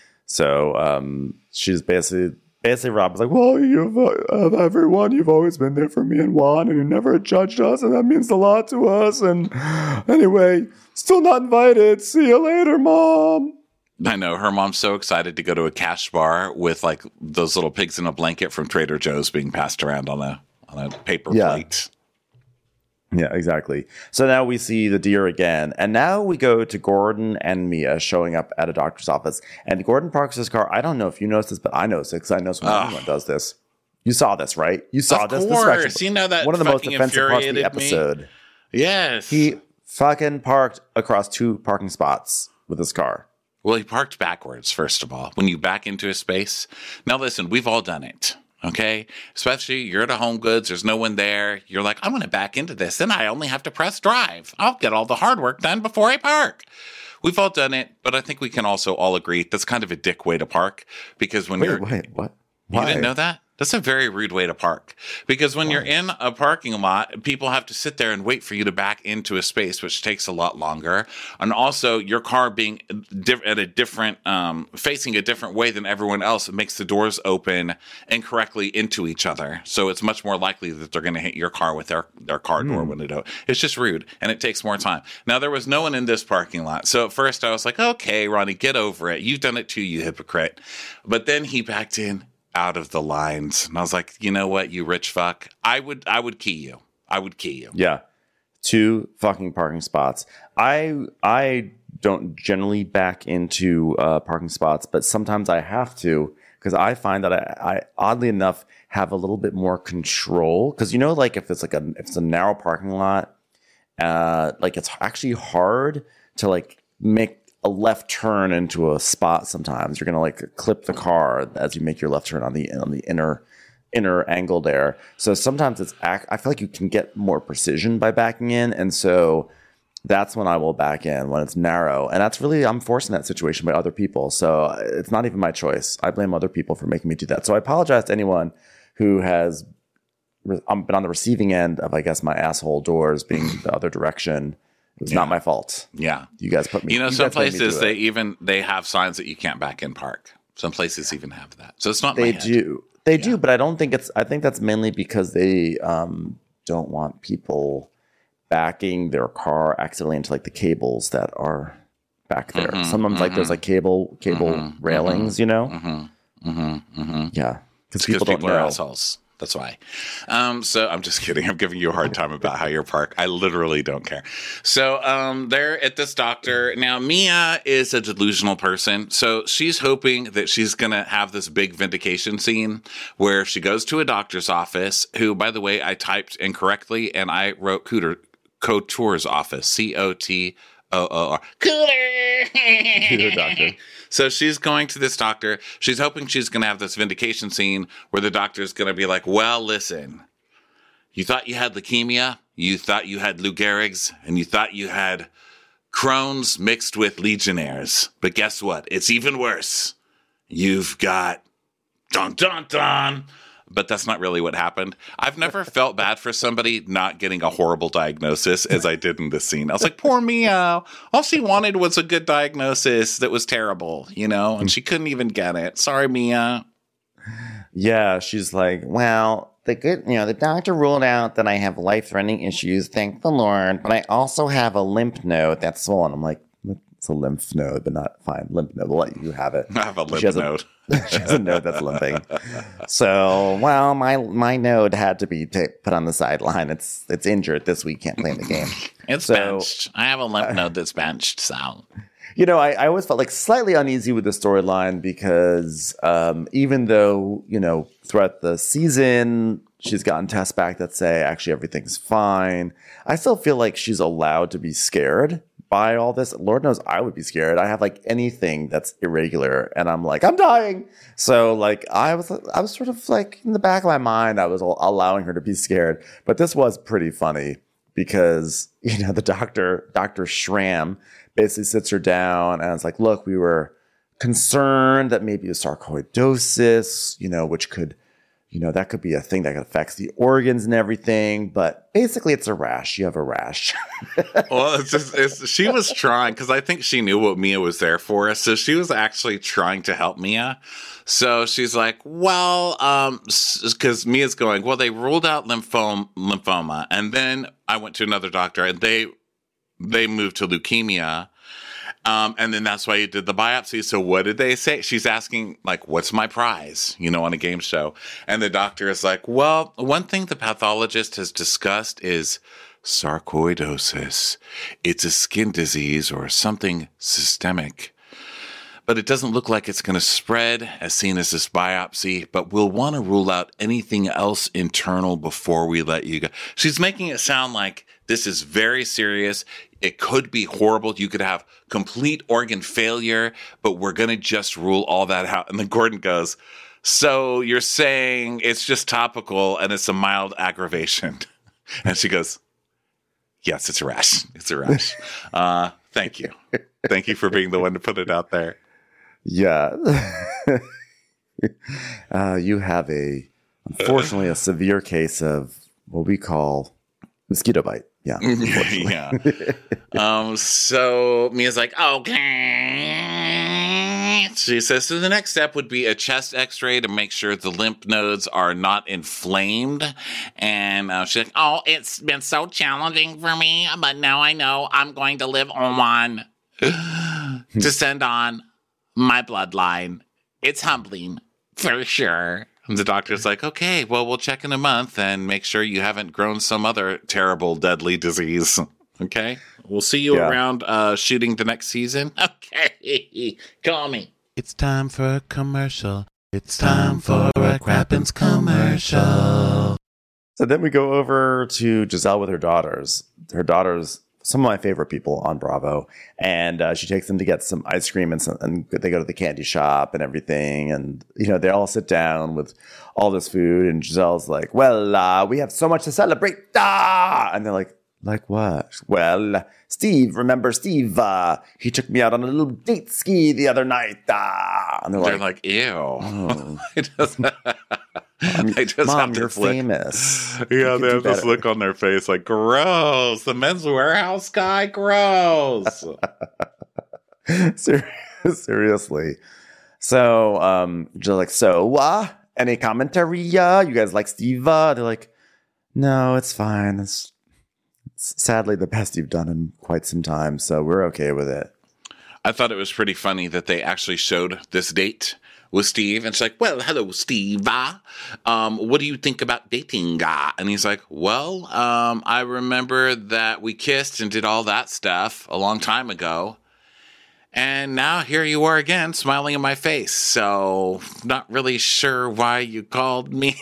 So she's basically Robin's like, well, of everyone, you've always been there for me and Juan, and you never judged us, and that means a lot to us. And anyway, still not invited. See you later, Mom. I know. Her mom's so excited to go to a cash bar with like those little pigs in a blanket from Trader Joe's being passed around on a paper plate. Yeah, exactly. So now we see the deer again. And now we go to Gordon and Mia showing up at a doctor's office. And Gordon parks his car. I don't know if you noticed this, but I noticed it because I know anyone does this. You saw this, right? You saw this. Of course. This is actually you know that one of the most offensive parts of the episode. Me. Yes. He fucking parked across 2 parking spots with his car. Well, he parked backwards, first of all, when you back into a space. Now, listen, we've all done it. Okay, especially you're at a Home Goods, there's no one there. You're like, I'm going to back into this. Then I only have to press drive. I'll get all the hard work done before I park. We've all done it, but I think we can also all agree that's kind of a dick way to park because when Wait, what? Why? You didn't know that? That's a very rude way to park because when you're in a parking lot, people have to sit there and wait for you to back into a space, which takes a lot longer. And also your car being at a different, facing a different way than everyone else, it makes the doors open incorrectly into each other. So it's much more likely that they're going to hit your car with their car door when it opens. It's just rude and it takes more time. Now, there was no one in this parking lot. So at first I was like, okay, Ronnie, get over it. You've done it too, you hypocrite. But then he backed in out of the lines. And I was like, you know what, you rich fuck? I would key you. I would key you. Yeah. 2 fucking parking spots. I don't generally back into parking spots, but sometimes I have to because I find that I oddly enough have a little bit more control. Because you know, like if it's a narrow parking lot, like it's actually hard to like make a left turn into a spot. Sometimes you're gonna like clip the car as you make your left turn on the inner angle there. So sometimes I feel like you can get more precision by backing in, and so that's when I will back in when it's narrow. And that's really, I'm forced in that situation by other people. So it's not even my choice. I blame other people for making me do that. So I apologize to anyone who has been on the receiving end of, I guess, my asshole doors being the other direction. It was not my fault. Yeah. You guys put me. You know, some places they have signs that you can't back in park. Some places even have that. So it's not They do, but I don't think I think that's mainly because they don't want people backing their car accidentally into like the cables that are back there. Sometimes like there's like cable railings, you know? Yeah. Because people don't know. Are assholes. That's why. So I'm just kidding. I'm giving you a hard time about how you park. I literally don't care. So they're at this doctor. Now, Mia is a delusional person. So she's hoping that she's going to have this big vindication scene where she goes to a doctor's office, who, by the way, I typed incorrectly and I wrote Couture's office. Cottoor. Cooter doctor. So she's going to this doctor. She's hoping she's going to have this vindication scene where the doctor's going to be like, well, listen, you thought you had leukemia, you thought you had Lou Gehrig's, and you thought you had Crohn's mixed with Legionnaires. But guess what? It's even worse. You've got dun, dun, dun. But that's not really what happened. I've never felt bad for somebody not getting a horrible diagnosis as I did in this scene. I was like, poor Mia. All she wanted was a good diagnosis that was terrible, you know, and she couldn't even get it. Sorry, Mia. Yeah, she's like, well, the doctor ruled out that I have life-threatening issues, thank the Lord, but I also have a lymph node that's swollen. I'm like, it's a lymph node, but not fine. Lymph node, we'll let you have it. I have a lymph node. She has a node that's limping. So, well, my node had to be put on the sideline. It's injured this week. Can't play in the game. It's benched. I have a lymph node that's benched. So, you know, I always felt like slightly uneasy with the storyline because even though, you know, throughout the season she's gotten tests back that say actually everything's fine, I still feel like she's allowed to be scared by all this, Lord knows I would be scared. I have like anything that's irregular and I'm like, I'm dying. So like I was sort of like in the back of my mind, I was allowing her to be scared. But this was pretty funny because, you know, the Dr. Schramm basically sits her down and it's like, look, we were concerned that maybe a sarcoidosis, you know, which could, you know, that could be a thing that affects the organs and everything. But basically, it's a rash. You have a rash. Well, she was trying, because I think she knew what Mia was there for. So she was actually trying to help Mia. So she's like, well, because Mia's going, well, they ruled out lymphoma. And then I went to another doctor and they moved to leukemia. And then that's why you did the biopsy. So what did they say? She's asking, like, what's my prize, you know, on a game show? And the doctor is like, well, one thing the pathologist has discussed is sarcoidosis. It's a skin disease or something systemic. But it doesn't look like it's going to spread as seen as this biopsy, but we'll want to rule out anything else internal before we let you go. She's making it sound like this is very serious. It could be horrible. You could have complete organ failure, but we're going to just rule all that out. And then Gordon goes, so you're saying it's just topical and it's a mild aggravation? And she goes, yes, it's a rash. It's a rash. Thank you. Thank you for being the one to put it out there. Yeah. You have unfortunately, a severe case of what we call mosquito bite. Yeah. Yeah. So Mia's like, okay. She says, so the next step would be a chest x-ray to make sure the lymph nodes are not inflamed. And she's like, oh, it's been so challenging for me, but now I know I'm going to live on to send on my bloodline. It's humbling, for sure. And the doctor's like, okay, well, we'll check in a month and make sure you haven't grown some other terrible, deadly disease. Okay? We'll see you around shooting the next season. Okay. Call me. It's time for a commercial. It's time for a Crappens commercial. So then we go over to Giselle with her daughters. Her daughters, some of my favorite people on Bravo. And she takes them to get some ice cream and they go to the candy shop and everything. And, you know, they all sit down with all this food. And Giselle's like, well, we have so much to celebrate. And they're like what? Well, Steve, remember Steve? He took me out on a little date ski the other night. And they're like, ew. Oh. I just Mom, have you're this look. famous. Yeah, they have this look on their face like, gross. The Men's Warehouse guy, gross. Seriously. So, they're like, so, any commentary? You guys like Steve? They're like, no, it's fine. It's sadly the best you've done in quite some time, so we're okay with it. I thought it was pretty funny that they actually showed this date with Steve, and she's like, well, hello, Steve. What do you think about dating? And he's like, well, I remember that we kissed and did all that stuff a long time ago. And now here you are again, smiling in my face. So not really sure why you called me.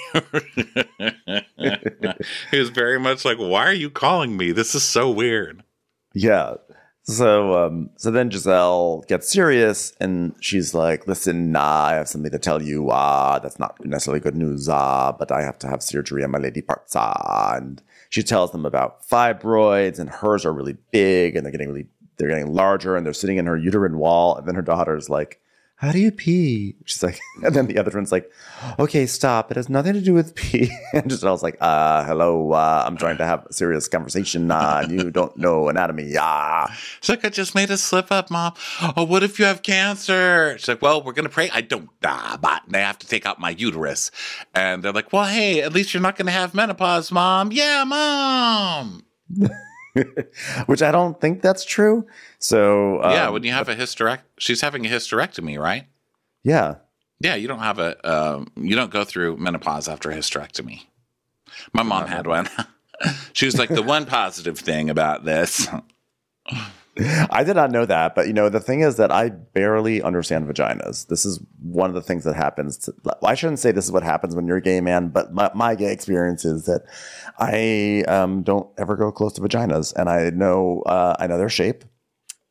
He was very much like, why are you calling me? This is so weird. Yeah. So then Giselle gets serious and she's like, listen, I have something to tell you. That's not necessarily good news, but I have to have surgery on my lady parts. And she tells them about fibroids and hers are really big and they're getting larger and they're sitting in her uterine wall. And then her daughter's like, how do you pee? She's like, and then the other one's like, okay, stop. It has nothing to do with pee. And Giselle's like, hello, I'm trying to have a serious conversation. You don't know anatomy. She's like, I just made a slip up, Mom. Oh, what if you have cancer? She's like, well, we're going to pray. I don't, but they have to take out my uterus. And they're like, well, hey, at least you're not going to have menopause, Mom. Yeah, Mom. Which I don't think that's true. So yeah, when you have a she's having a hysterectomy, right? Yeah. Yeah, you don't have you don't go through menopause after a hysterectomy. My mom had one. She was like, the one positive thing about this. I did not know that, but the thing is that I barely understand vaginas. This is one of the things that happens. I shouldn't say this is what happens when you're a gay man, but my gay experience is that I don't ever go close to vaginas, and I know their shape,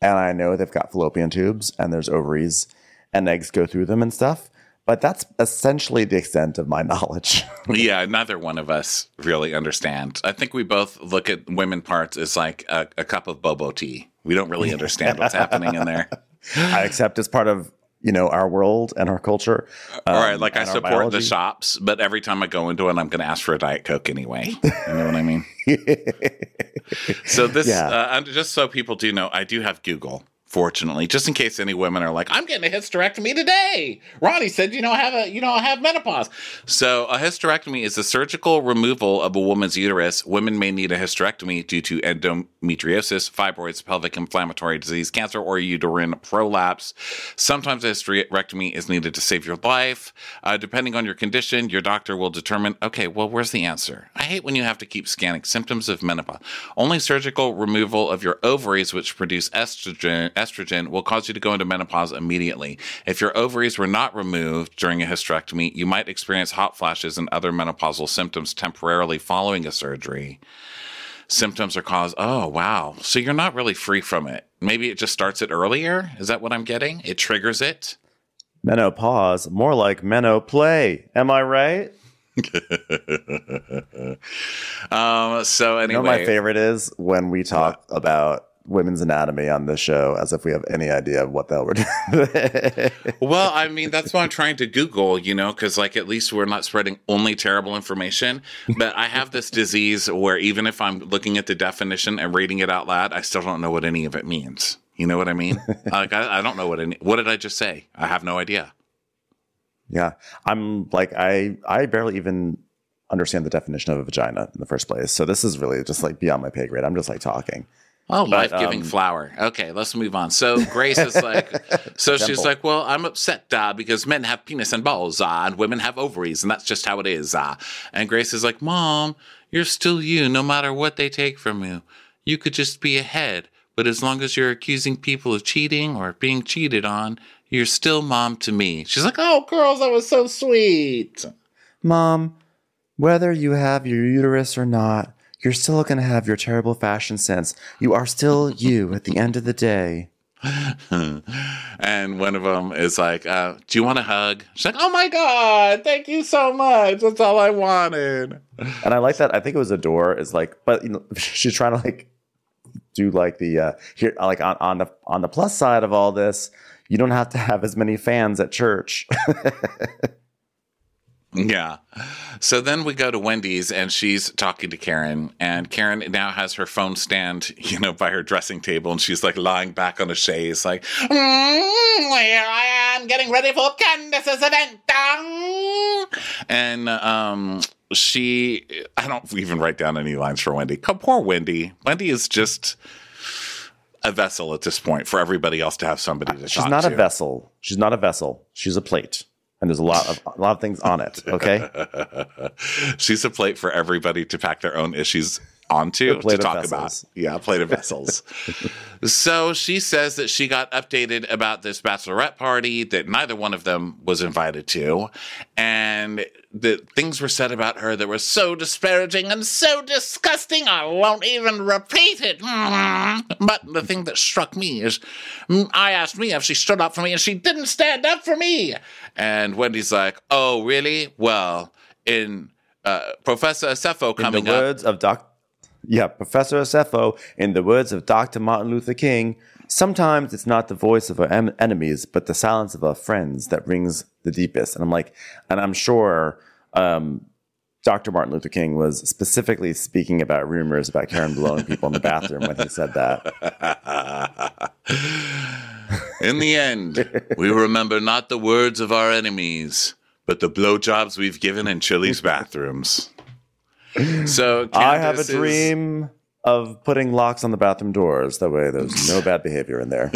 and I know they've got fallopian tubes and there's ovaries and eggs go through them and stuff. But that's essentially the extent of my knowledge. Yeah, neither one of us really understand. I think we both look at women parts as like a cup of bobo tea. We don't really understand what's happening in there. I accept as part of, our world and our culture. All right, like I and our support biology. the shops, but every time I go into it, I'm going to ask for a Diet Coke anyway. You know what I mean? So this, just so people do know, I do have Google. Fortunately, just in case any women are like, I'm getting a hysterectomy today. Ronnie said, I have menopause. So a hysterectomy is the surgical removal of a woman's uterus. Women may need a hysterectomy due to endometriosis, fibroids, pelvic inflammatory disease, cancer, or uterine prolapse. Sometimes a hysterectomy is needed to save your life. Depending on your condition, your doctor will determine, okay, well, where's the answer? I hate when you have to keep scanning symptoms of menopause. Only surgical removal of your ovaries, which produce estrogen will cause you to go into menopause immediately. If your ovaries were not removed during a hysterectomy, you might experience hot flashes and other menopausal symptoms temporarily following a surgery. Symptoms are caused, oh, wow. So you're not really free from it. Maybe it just starts it earlier? Is that what I'm getting? It triggers it? Menopause, more like menoplay. Am I right? So anyway. My favorite is when we talk about women's anatomy on this show as if we have any idea of what the hell we're doing. Well, I mean, that's why I'm trying to Google, because at least we're not spreading only terrible information. But I have this disease where even if I'm looking at the definition and reading it out loud, I still don't know what any of it means. You know what I mean? I don't know what did I just say? I have no idea. Yeah. I'm like, I barely even understand the definition of a vagina in the first place. So this is really just like beyond my pay grade. I'm just like talking. Oh, life-giving flower. Okay, let's move on. So Grace is like, she's like, well, I'm upset because men have penis and balls and women have ovaries, and that's just how it is. And Grace is like, Mom, you're still you, no matter what they take from you. You could just be ahead, but as long as you're accusing people of cheating or being cheated on, you're still mom to me. She's like, oh, girls, that was so sweet. Mom, whether you have your uterus or not, you're still going to have your terrible fashion sense. You are still you at the end of the day. And one of them is like, do you want a hug? She's like, oh my God, thank you so much. That's all I wanted. And I like that. I think it was Adore is like, but she's trying to like do like the, here, like on the plus side of all this, you don't have to have as many fans at church. Yeah. So then we go to Wendy's and she's talking to Karen, and Karen now has her phone stand, by her dressing table, and she's like lying back on a chaise like, here I am getting ready for Candace's event. And I don't even write down any lines for Wendy. Poor Wendy. Wendy is just a vessel at this point for everybody else to have somebody to talk to. She's not a vessel. She's not a vessel. She's a plate. And there's a lot of things on it, okay? She's a plate for everybody to pack their own issues onto to talk about. Yeah, a plate of vessels. So she says that she got updated about this bachelorette party that neither one of them was invited to. And the things were said about her that were so disparaging and so disgusting, I won't even repeat it. But the thing that struck me is I asked Mia if she stood up for me, and she didn't stand up for me. And Wendy's like, oh, really? Well, in Professor Asefo coming up. Professor Asefo, in the words of Dr. Martin Luther King, sometimes it's not the voice of our enemies, but the silence of our friends that rings the deepest. And I'm like, and I'm sure Dr. Martin Luther King was specifically speaking about rumors about Karen blowing people in the bathroom when he said that. In the end, we remember not the words of our enemies, but the blowjobs we've given in Chili's bathrooms. So I have a dream of putting locks on the bathroom doors. That way there's no bad behavior in there.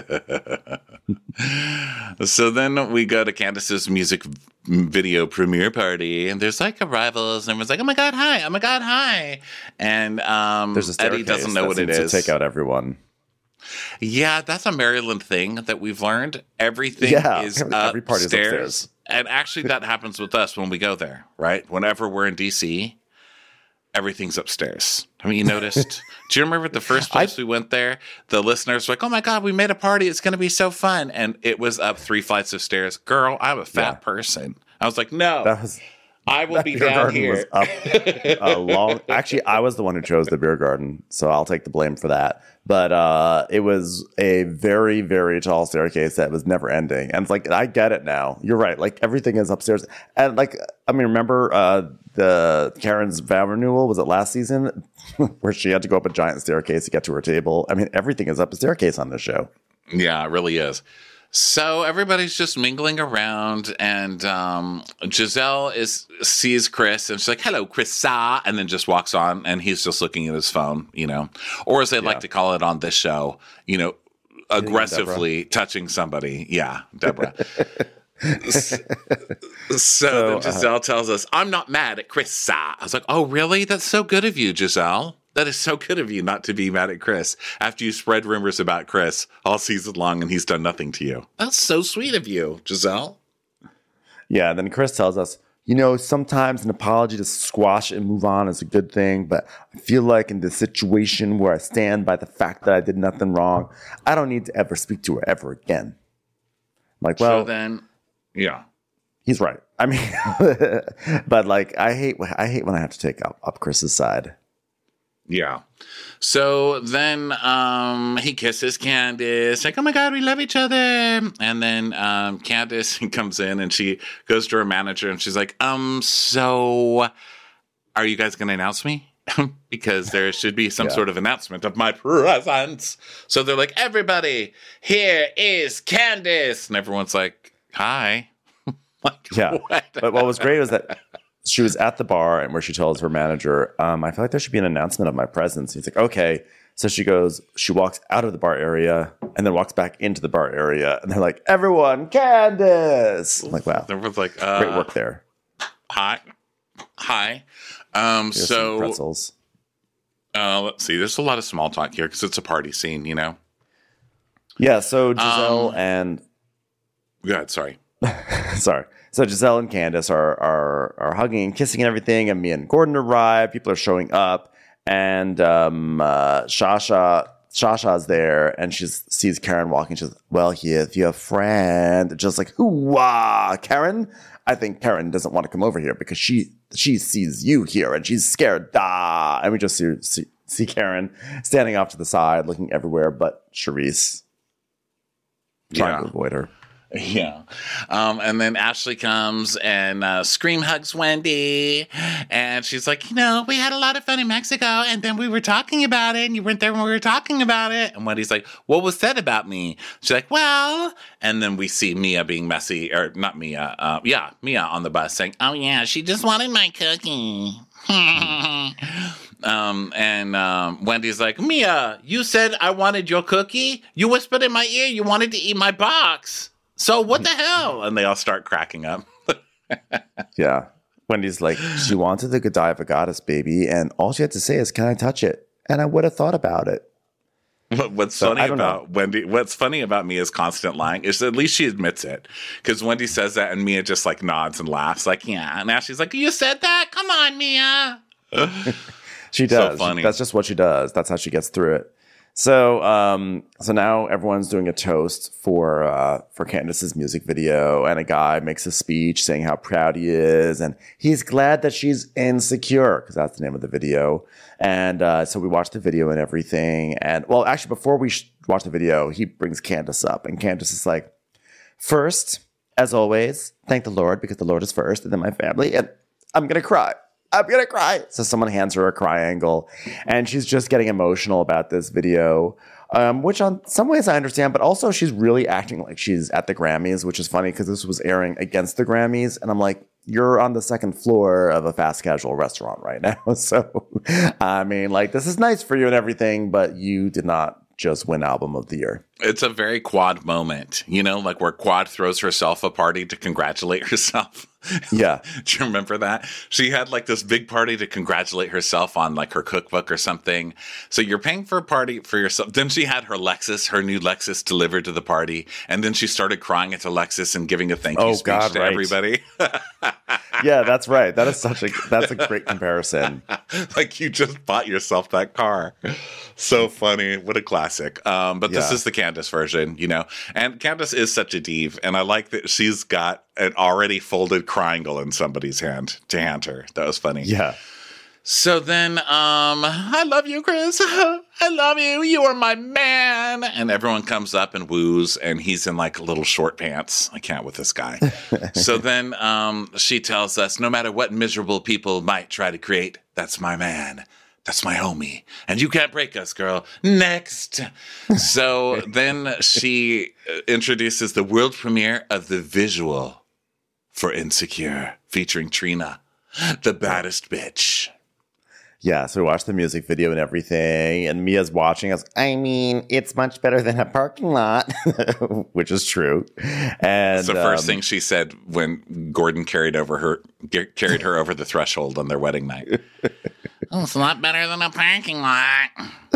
So then we go to Candace's music video premiere party, and there's like arrivals, and everyone's like, oh my God, hi, oh my God, hi. And there's a Eddie doesn't know what it is. To take out everyone. Yeah, that's a Maryland thing that we've learned. Everything is every party is upstairs. And actually that happens with us when we go there, right? Whenever we're in DC, everything's upstairs. Have you noticed? Do you remember the first place we went there? The listeners were like, oh my God, we made a party. It's going to be so fun. And it was up 3 flights of stairs. Girl, I'm a fat person. I was like, no, I will be down here. Was up actually, I was the one who chose the beer garden, so I'll take the blame for that. But it was a very, very tall staircase that was never ending. And it's like, I get it now. You're right. Like, everything is upstairs. And like, I mean, remember the Karen's vow renewal? Was it last season? Where she had to go up a giant staircase to get to her table. I mean, everything is up a staircase on this show. Yeah, it really is. So everybody's just mingling around, and Giselle sees Chris, and she's like, hello, Chris, and then just walks on, and he's just looking at his phone, you know, or as they like to call it on this show, you know, aggressively touching somebody. Yeah, Deborah. So then Giselle tells us, I'm not mad at Chris. I was like, oh, really? That's so good of you, Giselle. That is so good of you not to be mad at Chris after you spread rumors about Chris all season long and he's done nothing to you. That's so sweet of you, Giselle. Yeah, and then Chris tells us, you know, sometimes an apology to squash and move on is a good thing, but I feel like in this situation where I stand by the fact that I did nothing wrong, I don't need to ever speak to her ever again. I'm like, well, so then, yeah. He's right. I mean, but like, I hate when I have to take up Chris's side. Yeah. So then he kisses Candace, like, oh my God, we love each other. And then Candace comes in and she goes to her manager and she's like, so are you guys going to announce me? Because there should be some sort of announcement of my presence. So they're like, everybody, here is Candace. And everyone's like, hi. Like, what? But what was great was that she was at the bar and where she tells her manager, I feel like there should be an announcement of my presence. He's like, okay. So she walks out of the bar area and then walks back into the bar area. And they're like, everyone, Candace. I'm like, wow. Everyone's like, great work there. Hi. Here's some pretzels. Let's see. There's a lot of small talk here because it's a party scene, you know? Yeah. So Giselle and. Go ahead. Sorry. Sorry. So Giselle and Candace are hugging and kissing and everything, and Mia and Gordon arrive. People are showing up, and Shasha's there, and she sees Karen walking. She's like, well, here's your friend. Just like, hoo-wah, Karen? I think Karen doesn't want to come over here because she sees you here, and she's scared. Da! And we just see Karen standing off to the side, looking everywhere but Charisse, trying to avoid her. Yeah. And then Ashley comes and Scream hugs Wendy. And she's like, you know, we had a lot of fun in Mexico. And then we were talking about it. And you weren't there when we were talking about it. And Wendy's like, what was said about me? She's like, well. And then we see Mia being messy. Or not Mia. Mia on the bus saying, oh, yeah, she just wanted my cookie. And Wendy's like, Mia, you said I wanted your cookie? You whispered in my ear you wanted to eat my box. So what the hell? And they all start cracking up. Yeah. Wendy's like, she wanted the Godiva goddess, baby. And all she had to say is, can I touch it? And I would have thought about it. What's funny about Wendy, what's funny about Mia's constant lying is at least she admits it. Because Wendy says that and Mia just like nods and laughs like, yeah. And Ashley's like, you said that? Come on, Mia. She does. So funny. That's just what she does. That's how she gets through it. So now everyone's doing a toast for Candace's music video, and a guy makes a speech saying how proud he is, and he's glad that she's insecure because that's the name of the video. And so we watch the video and everything. And well, actually, before we watch the video, he brings Candace up, and Candace is like, first, as always, thank the Lord because the Lord is first, and then my family, and I'm gonna cry. So someone hands her a triangle, and she's just getting emotional about this video, which on some ways I understand, but also she's really acting like she's at the Grammys, which is funny because this was airing against the Grammys. And I'm like, you're on the second floor of a fast casual restaurant right now. So, I mean, like, this is nice for you and everything, but you did not just win album of the year. It's a very Quad moment, you know, like where Quad throws herself a party to congratulate herself. Yeah. Do you remember that? She had like this big party to congratulate herself on like her cookbook or something. So you're paying for a party for yourself. Then she had her new Lexus delivered to the party. And then she started crying at the Lexus and giving a thank you speech to everybody. Yeah, that's right. That's a great comparison. Like you just bought yourself that car. So funny. What a classic. But this is the Candace version, you know. And Candace is such a div, and I like that she's got an already folded triangle in somebody's hand to hand her. That was funny. Yeah. So then, I love you, Chris. I love you. You are my man. And everyone comes up and woos, and he's in like little short pants. I can't with this guy. So then she tells us, no matter what miserable people might try to create, that's my man. That's my homie. And you can't break us, girl. Next. So then she introduces the world premiere of the visual for Insecure, featuring Trina, the baddest bitch. Yeah, so we watched the music video and everything, and Mia's watching us. I mean, it's much better than a parking lot, which is true. And it's the first thing she said when Gordon carried her over the threshold on their wedding night. Oh, it's a lot better than a parking lot.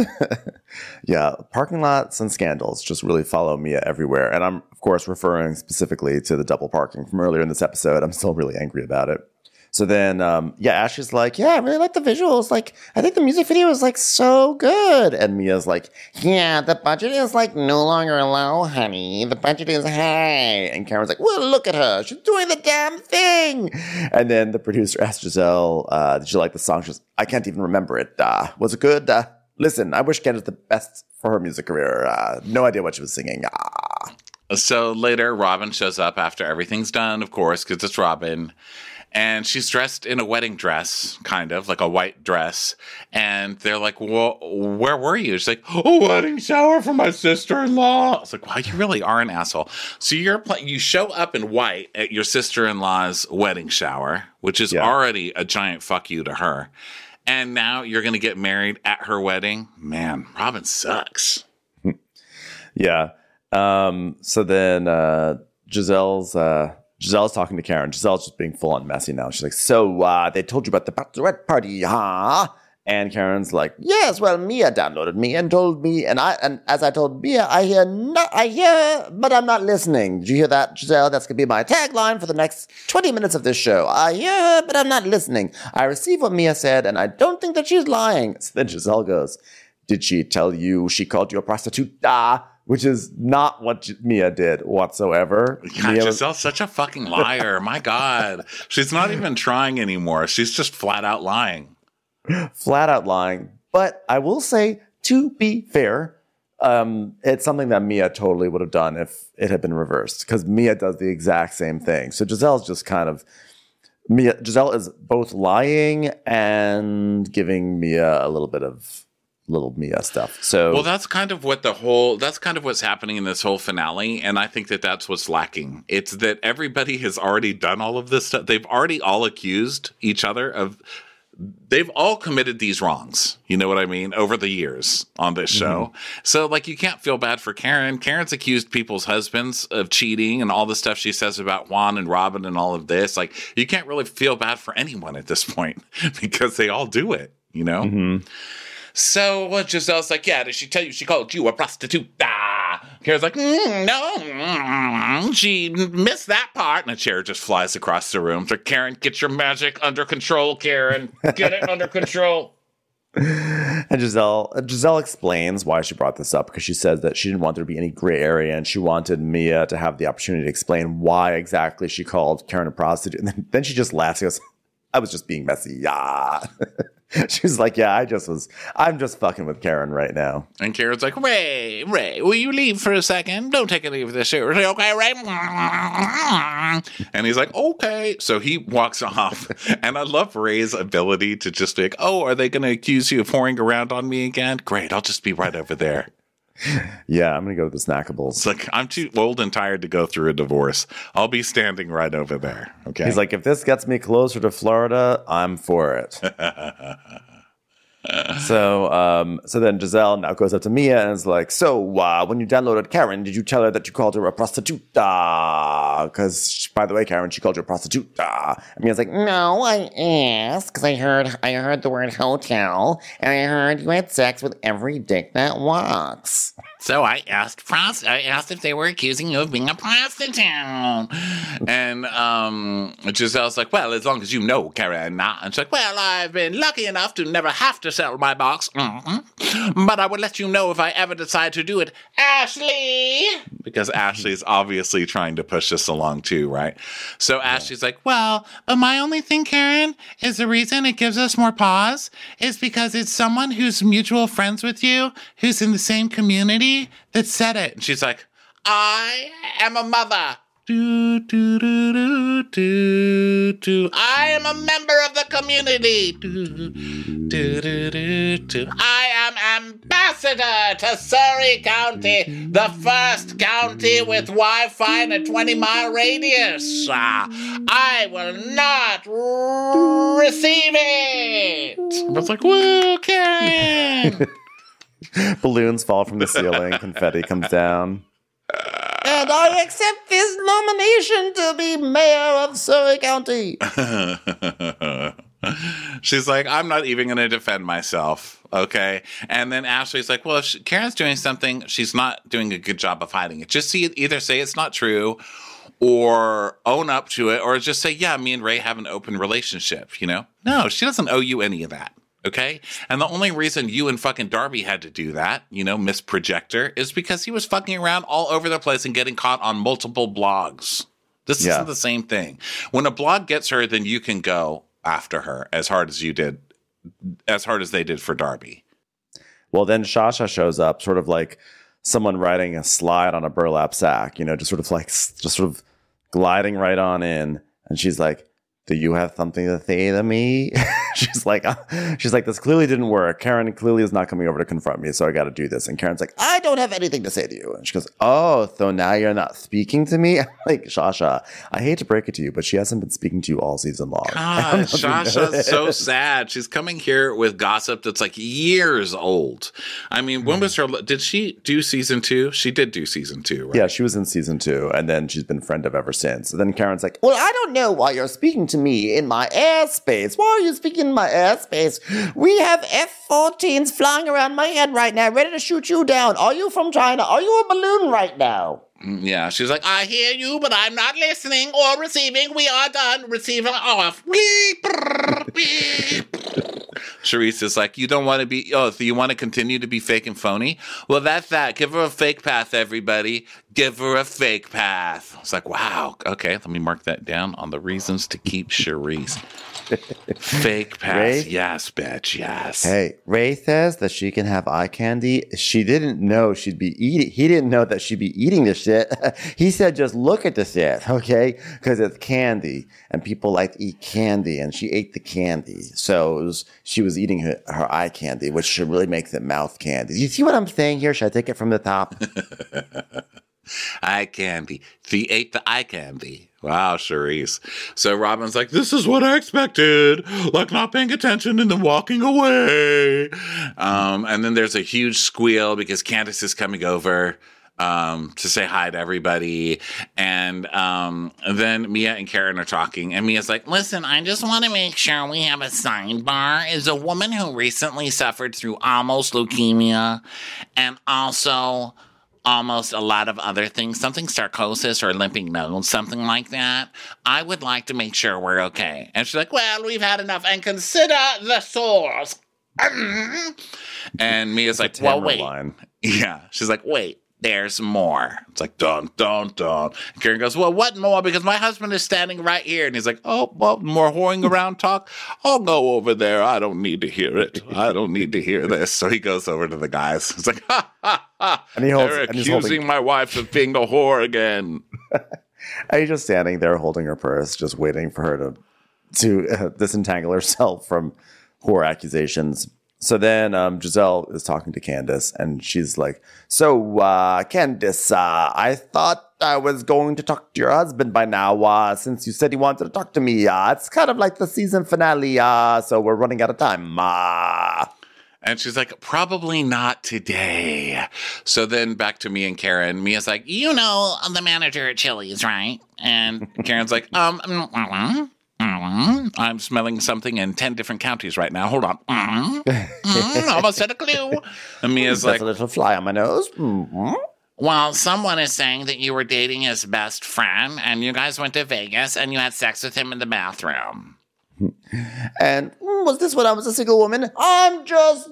Yeah, parking lots and scandals just really follow Mia everywhere. And I'm, of course, referring specifically to the double parking from earlier in this episode. I'm still really angry about it. So then, Ashley's like, yeah, I really like the visuals. Like, I think the music video is like so good. And Mia's like, yeah, the budget is like no longer low, honey. The budget is high. And Karen's like, well, look at her. She's doing the damn thing. And then the producer asked Giselle, did you like the song? She goes, I can't even remember it. Was it good? Listen, I wish Candace the best for her music career. No idea what she was singing. So later, Robin shows up after everything's done, of course, because it's Robin. And she's dressed in a wedding dress, kind of, like a white dress. And they're like, well, where were you? She's like, a wedding shower for my sister-in-law. I was like, wow, you really are an asshole. So you show up in white at your sister-in-law's wedding shower, which is already a giant fuck you to her. And now you're going to get married at her wedding? Man, Robin sucks. Yeah. So then Giselle's talking to Karen. Giselle's just being full on messy now. She's like, so they told you about the bachelorette party, huh? And Karen's like, yes, well, Mia downloaded me and told me, and as I told Mia, I hear, but I'm not listening. Did you hear that, Giselle? That's going to be my tagline for the next 20 minutes of this show. I hear, but I'm not listening. I receive what Mia said, and I don't think that she's lying. So then Giselle goes, did she tell you she called you a prostitute? Which is not what Mia did whatsoever. God, Giselle's such a fucking liar. My God. She's not even trying anymore. She's just flat out lying. Flat out lying. But I will say, to be fair, it's something that Mia totally would have done if it had been reversed. Because Mia does the exact same thing. So Giselle's just kind of... Giselle is both lying and giving Mia a little bit of... little Mia stuff. So well, that's kind of what's happening in this whole finale, and I think that that's what's lacking. It's that everybody has already done all of this stuff. They've already all accused each other of. They've all committed these wrongs. You know what I mean? Over the years on this show. So like, you can't feel bad for Karen. Karen's accused people's husbands of cheating and all the stuff she says about Juan and Robin and all of this. Like, you can't really feel bad for anyone at this point because they all do it, you know? Mm-hmm. So Giselle's like, yeah, did she tell you she called you a prostitute? Karen's like, no, she missed that part. And a chair just flies across the room. So Karen, get your magic under control, Karen. Get it under control. And Giselle explains why she brought this up, because she says that she didn't want there to be any gray area, and she wanted Mia to have the opportunity to explain why exactly she called Karen a prostitute. And then she just laughs and goes, I was just being messy. Yeah. She's like, yeah, I'm just fucking with Karen right now. And Karen's like, Ray, will you leave for a second? Don't take any of this shit. We're like, okay, Ray. And he's like, okay. So he walks off. And I love Ray's ability to just be like, oh, are they going to accuse you of whoring around on me again? Great, I'll just be right over there. Yeah, I'm going to go to the Snackables. It's like, I'm too old and tired to go through a divorce. I'll be standing right over there. Okay. He's like, if this gets me closer to Florida, I'm for it. So then Giselle now goes up to Mia and is like, so when you downloaded Karen, did you tell her that you called her a prostitute? Because, by the way, Karen, she called you a prostitute. And Mia's like, no, I asked because I heard the word hotel, and I heard you had sex with every dick that walks. So I asked if they were accusing you of being a prostitute. And Giselle's like, well, as long as you know, Karen. And she's like, well, I've been lucky enough to never have to sell my box. But I would let you know if I ever decide to do it. Ashley! Because Ashley's obviously trying to push this along too, right? So Ashley's like, well, my only thing, Karen, is the reason it gives us more pause is because it's someone who's mutual friends with you, who's in the same community that said it. And she's like, I am a mother. Do, do, do, do, do, do. I am a member of the community. Do, do, do, do, do. I am ambassador to Surrey County, the first county with Wi-Fi in a 20-mile radius. I will not receive it. I was like, woo, Karen. Balloons fall from the ceiling. Confetti comes down. And I accept this nomination to be mayor of Surrey County. She's like, I'm not even going to defend myself. Okay. And then Ashley's like, well, if Karen's doing something, she's not doing a good job of hiding it. Just either say it's not true or own up to it or just say, yeah, me and Ray have an open relationship, you know? No, she doesn't owe you any of that. Okay? And the only reason you and fucking Darby had to do that, you know, Miss Projector, is because he was fucking around all over the place and getting caught on multiple blogs. This isn't the same thing. When a blog gets her, then you can go after her as hard as they did for Darby. Well, then Shasha shows up, sort of like someone riding a slide on a burlap sack, you know, just sort of gliding right on in. And she's like, do you have something to say to me? She's like, this clearly didn't work. Karen clearly is not coming over to confront me, so I got to do this. And Karen's like, I don't have anything to say to you. And she goes, oh, so now you're not speaking to me? I'm like, Shasha, I hate to break it to you, but she hasn't been speaking to you all season long. God, Shasha's so sad. She's coming here with gossip that's like years old. I mean, when was her? Did she do season 2? She did do season 2, right? Yeah, she was in season 2, and then she's been friend of ever since. So then Karen's like, well, I don't know why you're speaking to me in my airspace. Why are you speaking in my airspace? We have F-14s flying around my head right now, ready to shoot you down. Are you from China? Are you a balloon right now? Yeah, she's like, I hear you, but I'm not listening or receiving. We are done. Receiver off. Charisse is like, you don't want to be, so you want to continue to be fake and phony? Well, that's that. Give her a fake path, everybody. Give her a fake path. It's like, wow. Okay, let me mark that down on the reasons to keep Charisse. Fake pass. Ray? Yes, bitch. Yes. Hey, Ray says that she can have eye candy. She didn't know she'd be eating. He didn't know that she'd be eating the shit. He said, just look at the shit, okay? Because it's candy, and people like to eat candy, and she ate the candy. So she was eating her eye candy, which should really makes it mouth candy. You see what I'm saying here? Should I take it from the top? Eye candy. She ate the eye candy. Wow, Charisse. So Robin's like, this is what I expected. Like not paying attention and then walking away. And then there's a huge squeal because Candace is coming over to say hi to everybody. And then Mia and Karen are talking. And Mia's like, listen, I just want to make sure we have a sidebar. Is a woman who recently suffered through almost leukemia and also almost a lot of other things, something sarcosis or limping nose, something like that. I would like to make sure we're okay. And she's like, well, we've had enough and consider the source. And Mia's like, well, wait. Line. Yeah. She's like, wait, there's more. It's like, dun, dun, dun. And Karen goes, well, what more? Because my husband is standing right here. And he's like, oh, well, more whoring around talk. I'll go over there. I don't need to hear it. I don't need to hear this. So he goes over to the guys. He's like, ha, ha, ha. And they're accusing my wife of being a whore again. And he's just standing there holding her purse, just waiting for her to disentangle herself from whore accusations. So then Giselle is talking to Candace, and she's like, so, Candace, I thought I was going to talk to your husband by now, since you said you wanted to talk to me. It's kind of like the season finale, so we're running out of time. And she's like, probably not today. So then back to me and Karen. Mia's like, you know the manager at Chili's, right? And Karen's like, I'm smelling something in 10 different counties right now. Hold on. Almost had a clue. And Mia's That's like, a little fly on my nose. well, someone is saying that you were dating his best friend and you guys went to Vegas and you had sex with him in the bathroom. And was this when I was a single woman? I'm just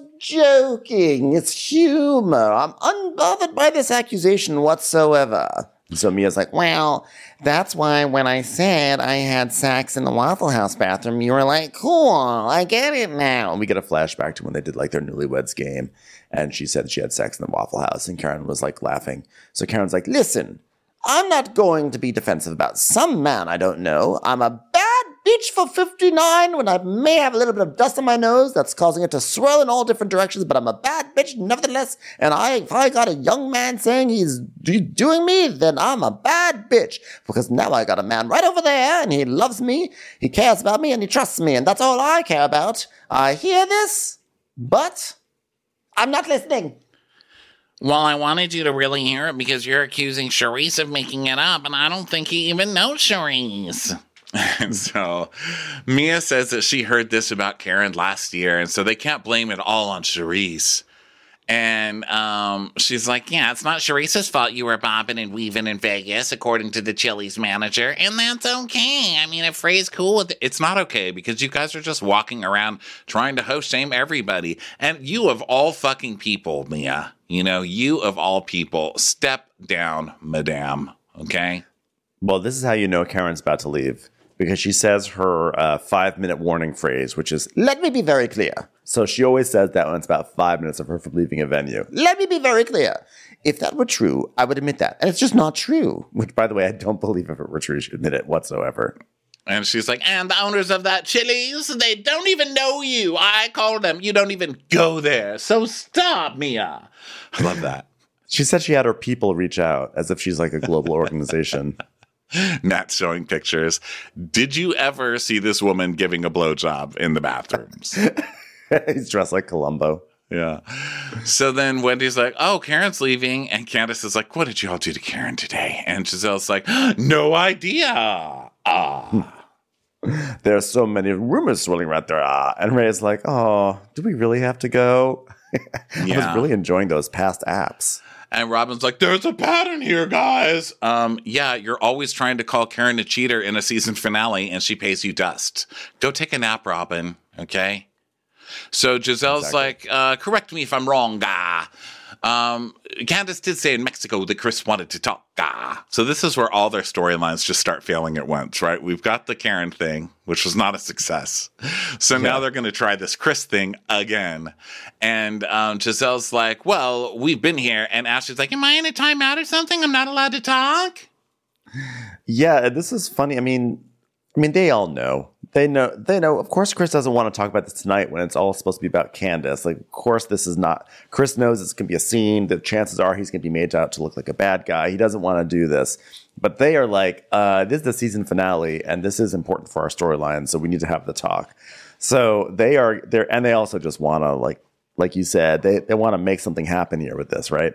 joking. It's humor. I'm unbothered by this accusation whatsoever. So Mia's like, well, that's why when I said I had sex in the Waffle House bathroom, you were like, cool, I get it now. And we get a flashback to when they did like their newlyweds game. And she said she had sex in the Waffle House. And Karen was like laughing. So Karen's like, listen, I'm not going to be defensive about some man I don't know. I'm a bad bitch for 59 when I may have a little bit of dust on my nose that's causing it to swirl in all different directions, but I'm a bad bitch nevertheless. And if I got a young man saying he's doing me, then I'm a bad bitch because now I got a man right over there and he loves me, he cares about me, and he trusts me, and that's all I care about. I hear this, but I'm not listening. Well, I wanted you to really hear it because you're accusing Charisse of making it up, and I don't think he even knows Charisse. And so Mia says that she heard this about Karen last year, and so they can't blame it all on Charisse. And she's like, yeah, it's not Charisse's fault you were bobbing and weaving in Vegas, according to the Chili's manager, and that's okay. I mean, if Frey's cool with it, it's not okay because you guys are just walking around trying to host shame everybody. And you of all fucking people, Mia, you of all people, step down, madame, okay? Well, this is how you know Karen's about to leave. Because she says her 5-minute warning phrase, which is, let me be very clear. So she always says that when it's about 5 minutes of her from leaving a venue. Let me be very clear. If that were true, I would admit that. And it's just not true. Which, by the way, I don't believe if it were true, she'd admit it whatsoever. And she's like, and the owners of that Chili's, they don't even know you. I called them. You don't even go there. So stop, Mia. I love that. She said she had her people reach out as if she's like a global organization. Nat showing pictures. Did you ever see this woman giving a blowjob in the bathrooms? He's dressed like Columbo. Yeah. So then Wendy's like, oh, Karen's leaving. And Candace is like, what did y'all do to Karen today? And Giselle's like, no idea. There's so many rumors swirling around there. And Ray's like, oh, do we really have to go? I was really enjoying those past apps. And Robin's like, there's a pattern here, guys. Yeah, you're always trying to call Karen a cheater in a season finale, and she pays you dust. Go take a nap, Robin, okay? So Giselle's like, correct me if I'm wrong, Candace did say in Mexico that Chris wanted to talk, So this is where all their storylines just start failing at once, right? We've got the Karen thing, which was not a success. So now they're going to try this Chris thing again. And Giselle's like, well, we've been here. And Ashley's like, am I in a timeout or something? I'm not allowed to talk? Yeah, this is funny. I mean, they all know. They know. Of course, Chris doesn't want to talk about this tonight when it's all supposed to be about Candace. Like, of course, this is not. Chris knows it's going to be a scene. The chances are he's going to be made out to look like a bad guy. He doesn't want to do this. But they are like, this is the season finale, and this is important for our storyline, so we need to have the talk. So they are there, and they also just want to, like you said, they want to make something happen here with this, right?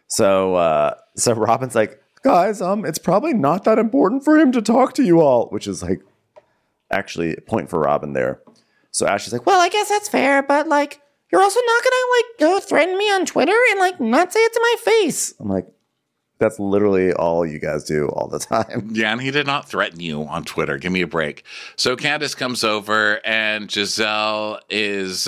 So Robin's like, guys, it's probably not that important for him to talk to you all, which is like. Actually, a point for Robin there. So Ashley's like, well, I guess that's fair, but like, you're also not gonna go threaten me on Twitter and not say it to my face. I'm like, that's literally all you guys do all the time. Yeah, and he did not threaten you on Twitter. Give me a break. So Candace comes over and Giselle is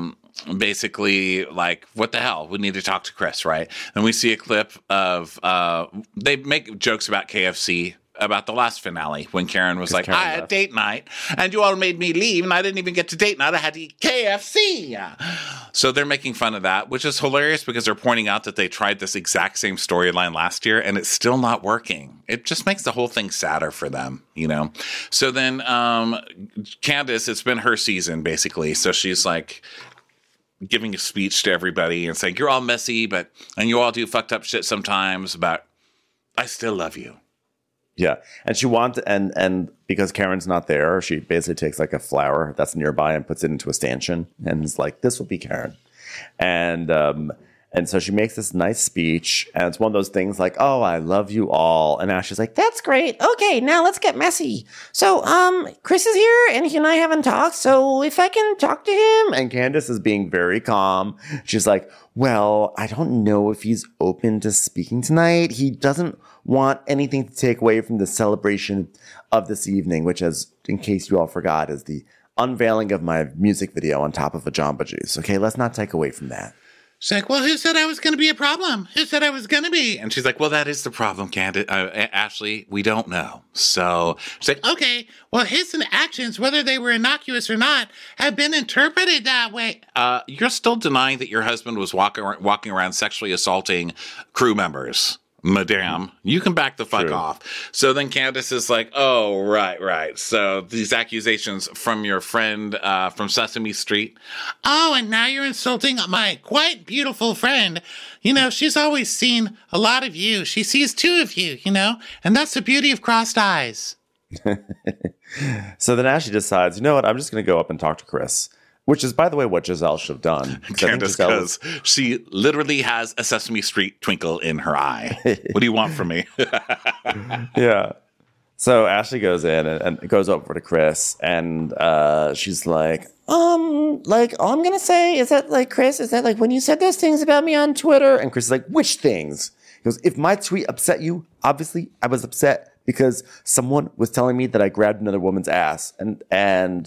basically like, what the hell? We need to talk to Chris, right? And we see a clip of, they make jokes about KFC about the last finale when Karen was like, I had date night and you all made me leave and I didn't even get to date night. I had to eat KFC. So they're making fun of that, which is hilarious because they're pointing out that they tried this exact same storyline last year and it's still not working. It just makes the whole thing sadder for them, So then Candace, it's been her season basically. So she's like giving a speech to everybody and saying, you're all messy, and you all do fucked up shit sometimes, but I still love you. Yeah. And she wants, and because Karen's not there, she basically takes like a flower that's nearby and puts it into a stanchion and is like, this will be Karen. And And so she makes this nice speech, and it's one of those things like, oh, I love you all. And Ashley's like, that's great. Okay, now let's get messy. So, Chris is here, and he and I haven't talked, so if I can talk to him. And Candace is being very calm. She's like, well, I don't know if he's open to speaking tonight. He doesn't want anything to take away from the celebration of this evening, which, as in case you all forgot, is the unveiling of my music video on top of a Jamba Juice. Okay, let's not take away from that. She's like, well, who said I was going to be a problem? Who said I was going to be? And she's like, well, that is the problem, Candace. Ashley, we don't know. So she's like, okay, well, his actions, whether they were innocuous or not, have been interpreted that way. You're still denying that your husband was walking around sexually assaulting crew members. Madame, you can back the fuck off. So then Candace is like, oh, right. So these accusations from your friend from Sesame Street. Oh, and now you're insulting my quite beautiful friend. You know, she's always seen a lot of you. She sees two of you, you know, and that's the beauty of crossed eyes. So then Ashley decides, you know what, I'm just going to go up and talk to Chris. Which is, by the way, what Giselle should have done. Candace, because she literally has a Sesame Street twinkle in her eye. What do you want from me? Yeah. So Ashley goes in and goes over to Chris, and she's like, all I'm going to say is that, like, Chris, is that, like, when you said those things about me on Twitter, and Chris is like, which things? He goes, if my tweet upset you, obviously I was upset because someone was telling me that I grabbed another woman's ass. And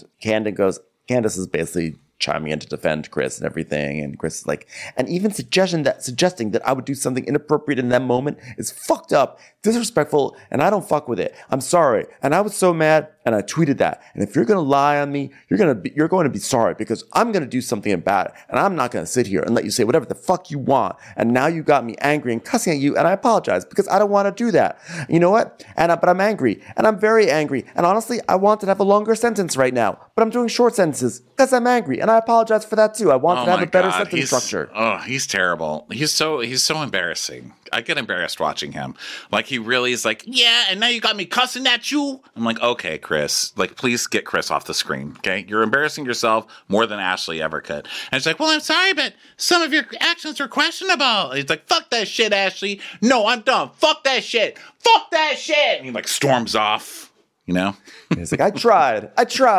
Candace is basically chiming in to defend Chris and everything. And Chris is like, and even suggesting that I would do something inappropriate in that moment is fucked up, disrespectful, and I don't fuck with it. I'm sorry. And I was so mad, and I tweeted that. And if you're going to lie on me, you're going to be sorry, because I'm going to do something about it. And I'm not going to sit here and let you say whatever the fuck you want. And now you got me angry and cussing at you, and I apologize because I don't want to do that. You know what? But I'm angry, and I'm very angry. And honestly, I wanted to have a longer sentence right now, but I'm doing short sentences because I'm angry, and I apologize for that too. I wanted to have a better sentence structure. Oh, he's terrible. He's so embarrassing. I get embarrassed watching him. Like, he really is like, yeah, and now you got me cussing at you. I'm like, okay, Chris, like, please get Chris off the screen, okay? You're embarrassing yourself more than Ashley ever could. And she's like, well, I'm sorry, but some of your actions are questionable. And he's like, fuck that shit, Ashley. No, I'm done. Fuck that shit. Fuck that shit. And he, like, storms off, you know? He's like, I tried.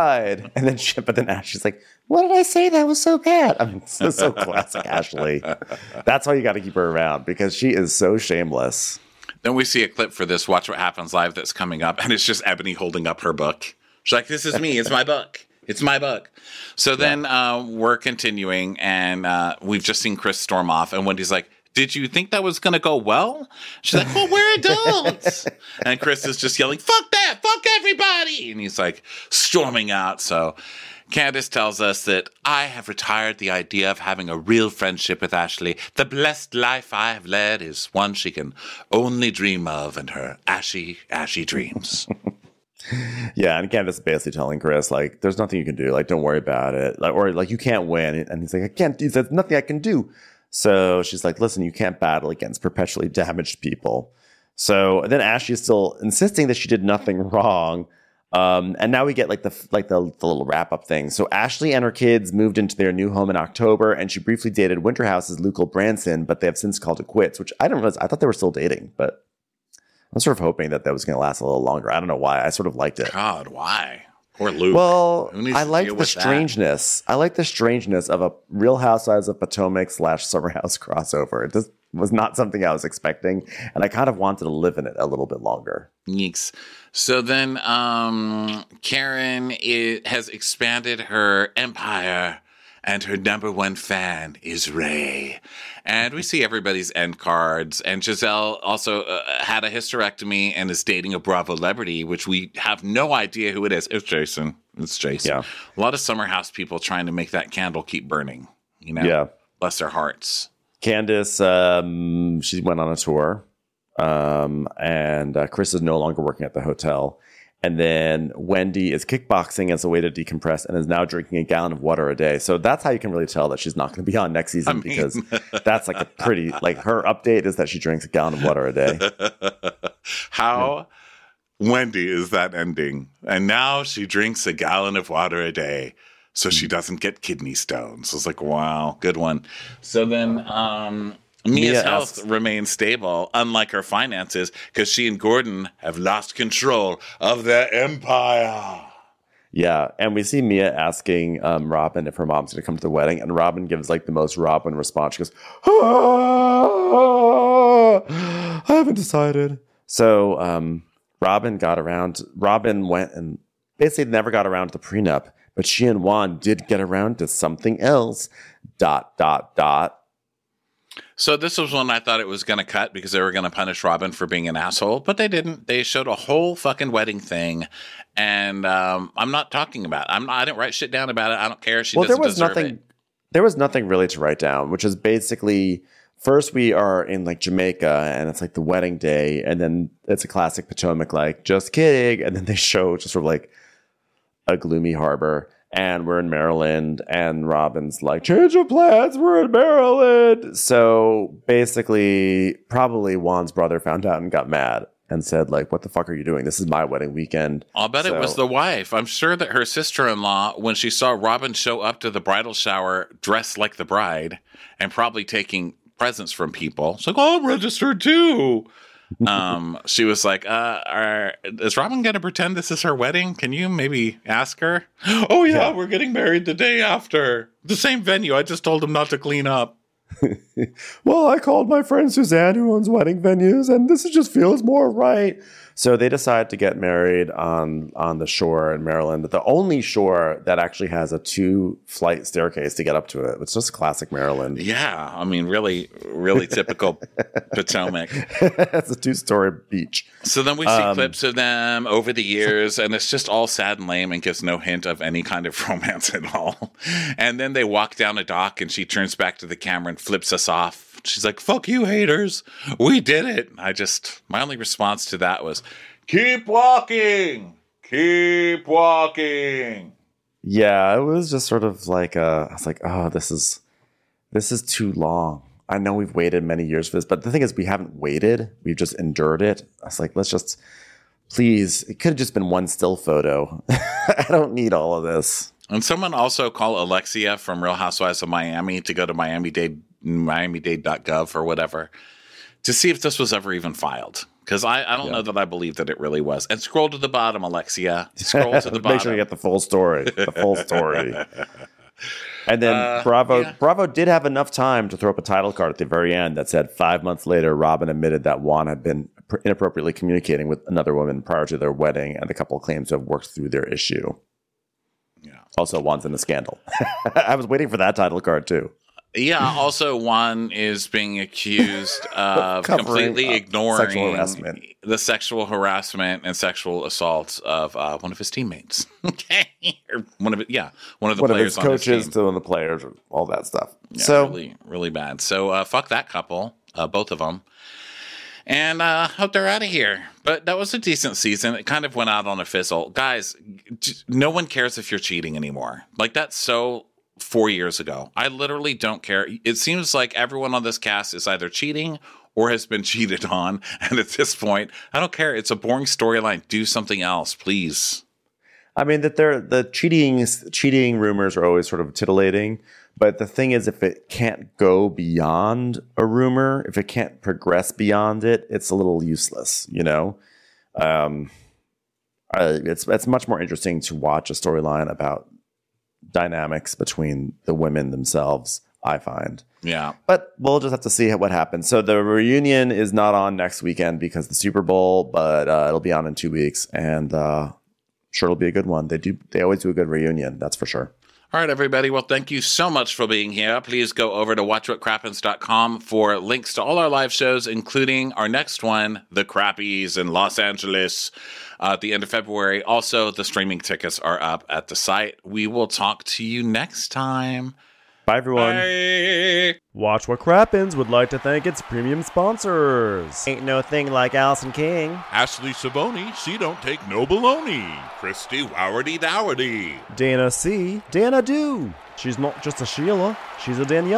And then Ashley's like, what did I say that was so bad? I mean, so classic Ashley. That's why you got to keep her around, because she is so shameless. Then we see a clip for this Watch What Happens Live that's coming up, and it's just Ebony holding up her book. She's like, this is me. It's my book. It's my book. So then we're continuing, and we've just seen Chris storm off, and Wendy's like, did you think that was going to go well? She's like, well, we're adults. And Chris is just yelling, fuck that, fuck everybody. And he's like storming out. So Candace tells us that I have retired the idea of having a real friendship with Ashley. The blessed life I have led is one she can only dream of in her ashy, ashy dreams. Yeah, and Candace is basically telling Chris, like, there's nothing you can do. Like, don't worry about it. Like, or, like, you can't win. And he's like, I can't do. There's nothing I can do. So she's like, listen, you can't battle against perpetually damaged people. So then Ashley is still insisting that she did nothing wrong. And now we get the little wrap up thing. So Ashley and her kids moved into their new home in October, and she briefly dated Winterhouse's Lucal Branson, but they have since called it quits, which I didn't realize. I thought they were still dating, but I'm sort of hoping that was going to last a little longer. I don't know why. I sort of liked it. God, why? Poor Luke. Well, I like the strangeness. I like the strangeness of a Real Housewives of Potomac / Summer House crossover. It just was not something I was expecting, and I kind of wanted to live in it a little bit longer. Yeeks. So then Karen has expanded her empire, and her number one fan is Ray. And we see everybody's end cards. And Giselle also had a hysterectomy and is dating a Bravo celebrity, which we have no idea who it is. It's Jason. Yeah. A lot of Summer House people trying to make that candle keep burning. You know? Yeah. Bless their hearts. Candace, she went on a tour. And Chris is no longer working at the hotel. And then Wendy is kickboxing as a way to decompress and is now drinking a gallon of water a day. So that's how you can really tell that she's not going to be on next season, because that's like a pretty, like, her update is that she drinks a gallon of water a day. How Wendy is that ending? And now she drinks a gallon of water a day. so she doesn't get kidney stones. I was like, wow, good one. So then Mia's health remains stable, unlike her finances, because she and Gordon have lost control of their empire. Yeah, and we see Mia asking Robin if her mom's going to come to the wedding, and Robin gives like the most Robin response. She goes, I haven't decided. So Robin went and basically never got around to the prenup, but she and Juan did get around to something else. ... So this was one I thought it was going to cut because they were going to punish Robin for being an asshole, but they didn't. They showed a whole fucking wedding thing, and I'm not talking about it. I didn't write shit down about it. I don't care. She doesn't deserve it. There was nothing really to write down, which is basically first we are in like Jamaica, and it's like the wedding day, and then it's a classic Potomac, like just kidding, and then they show just sort of like a gloomy harbor. And we're in Maryland, and Robin's like, change of plans, we're in Maryland. So basically, probably Juan's brother found out and got mad and said, like, what the fuck are you doing? This is my wedding weekend. I'll bet it was the wife. I'm sure that her sister-in-law, when she saw Robin show up to the bridal shower dressed like the bride and probably taking presents from people, she's like, oh, I'm registered too. She was like, is Robin going to pretend this is her wedding? Can you maybe ask her? Oh, yeah, we're getting married the day after. The same venue. I just told him not to clean up. Well, I called my friend Suzanne, who owns wedding venues, and this just feels more right. So they decide to get married on the shore in Maryland, the only shore that actually has a 2-flight staircase to get up to it. It's just classic Maryland. Yeah, I mean, really, really typical Potomac. It's a 2-story beach. So then we see clips of them over the years, and it's just all sad and lame and gives no hint of any kind of romance at all. And then they walk down a dock, and she turns back to the camera and flips us off. She's like, fuck you, haters. We did it. My only response to that was, keep walking. Keep walking. Yeah, it was just sort of like, I was like, oh, this is too long. I know we've waited many years for this, but the thing is, we haven't waited. We've just endured it. I was like, let's just, please, it could have just been one still photo. I don't need all of this. And someone also called Alexia from Real Housewives of Miami to go to Miami-Dade.gov or whatever to see if this was ever even filed. Because I don't know that I believe that it really was. And scroll to the bottom, Alexia. Scroll to the bottom. Make sure you get the full story. The full story. And then Bravo did have enough time to throw up a title card at the very end that said 5 months later, Robin admitted that Juan had been inappropriately communicating with another woman prior to their wedding, and the couple claims to have worked through their issue. Yeah. Also, Juan's in a scandal. I was waiting for that title card too. Yeah. Also, Juan is being accused of completely ignoring the sexual harassment and sexual assault of one of his teammates. Okay, or one of the players, his coaches, to one of the players, all that stuff. Yeah, so really, really bad. So fuck that couple, both of them. And hope they're out of here. But that was a decent season. It kind of went out on a fizzle. Guys, no one cares if you're cheating anymore. Like, that's so 4 years ago. I literally don't care. It seems like everyone on this cast is either cheating or has been cheated on. And at this point, I don't care. It's a boring storyline. Do something else, please. I mean, the cheating rumors are always sort of titillating. But the thing is, if it can't go beyond a rumor, if it can't progress beyond it, it's a little useless, you know? It's much more interesting to watch a storyline about dynamics between the women themselves, I find. Yeah. But we'll just have to see what happens. So the reunion is not on next weekend because of the Super Bowl, but it'll be on in 2 weeks. And sure, it'll be a good one. They always do a good reunion, that's for sure. All right, everybody. Well, thank you so much for being here. Please go over to watchwhatcrappens.com for links to all our live shows, including our next one, The Crappies in Los Angeles, at the end of February. Also, the streaming tickets are up at the site. We will talk to you next time. Bye, everyone. Bye. Watch What Crappens would like to thank its premium sponsors. Ain't no thing like Allison King. Ashley Savoni, she don't take no baloney. Christy Wowardy Dowardy. Dana C. Dana Do. She's not just a Sheila, she's a Daniela.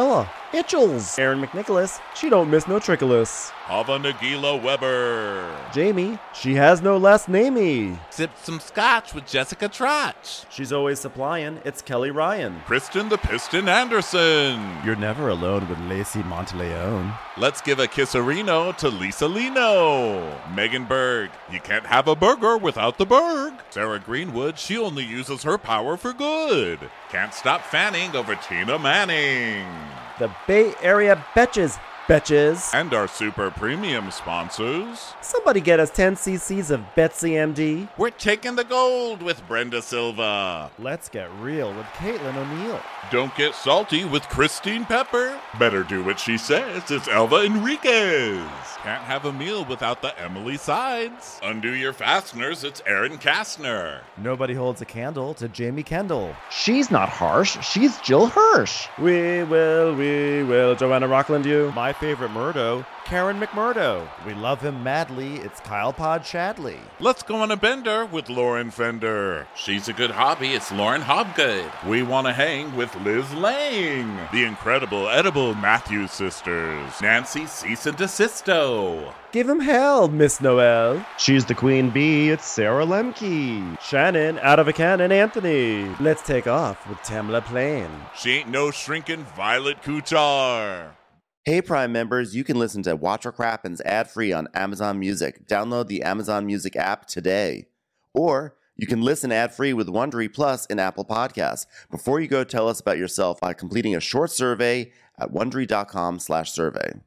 Itchels. Aaron McNicholas, she don't miss no trickolas. Hava Nagila Weber. Jamie, she has no last namey. Sipped some scotch with Jessica Trotch. She's always supplying, it's Kelly Ryan. Kristen the Piston Anderson. You're never alone with Lacey Monteleone. Let's give a kisserino to Lisa Lino. Megan Berg, you can't have a burger without the Berg. Sarah Greenwood, she only uses her power for good. Can't stop fanning over Tina Manning. The Bay Area Betches. And our super premium sponsors. Somebody get us 10 cc's of Betsy MD. We're taking the gold with Brenda Silva. Let's get real with Caitlin O'Neill. Don't get salty with Christine Pepper. Better do what she says. It's Elva Enriquez. Can't have a meal without the Emily Sides. Undo your fasteners. It's Erin Kastner. Nobody holds a candle to Jamie Kendall. She's not harsh. She's Jill Hirsch. We will. Joanna Rockland, you. My favorite Murdo, Karen McMurdo. We love him madly. It's Kyle Pod Shadley. Let's go on a bender with Lauren Fender. She's a good hobby. It's Lauren Hobgood. We want to hang with Liz Lang. The incredible edible Matthews sisters. Nancy Cease and Desisto. Give him hell, Miss Noel. She's the queen bee. It's Sarah Lemke. Shannon, out of a cannon, Anthony. Let's take off with Tamla Plain. She ain't no shrinking Violet Kuchar. Hey Prime members, you can listen to Watch What Crappens ad-free on Amazon Music. Download the Amazon Music app today. Or you can listen ad-free with Wondery Plus in Apple Podcasts. Before you go, tell us about yourself by completing a short survey at Wondery.com/survey.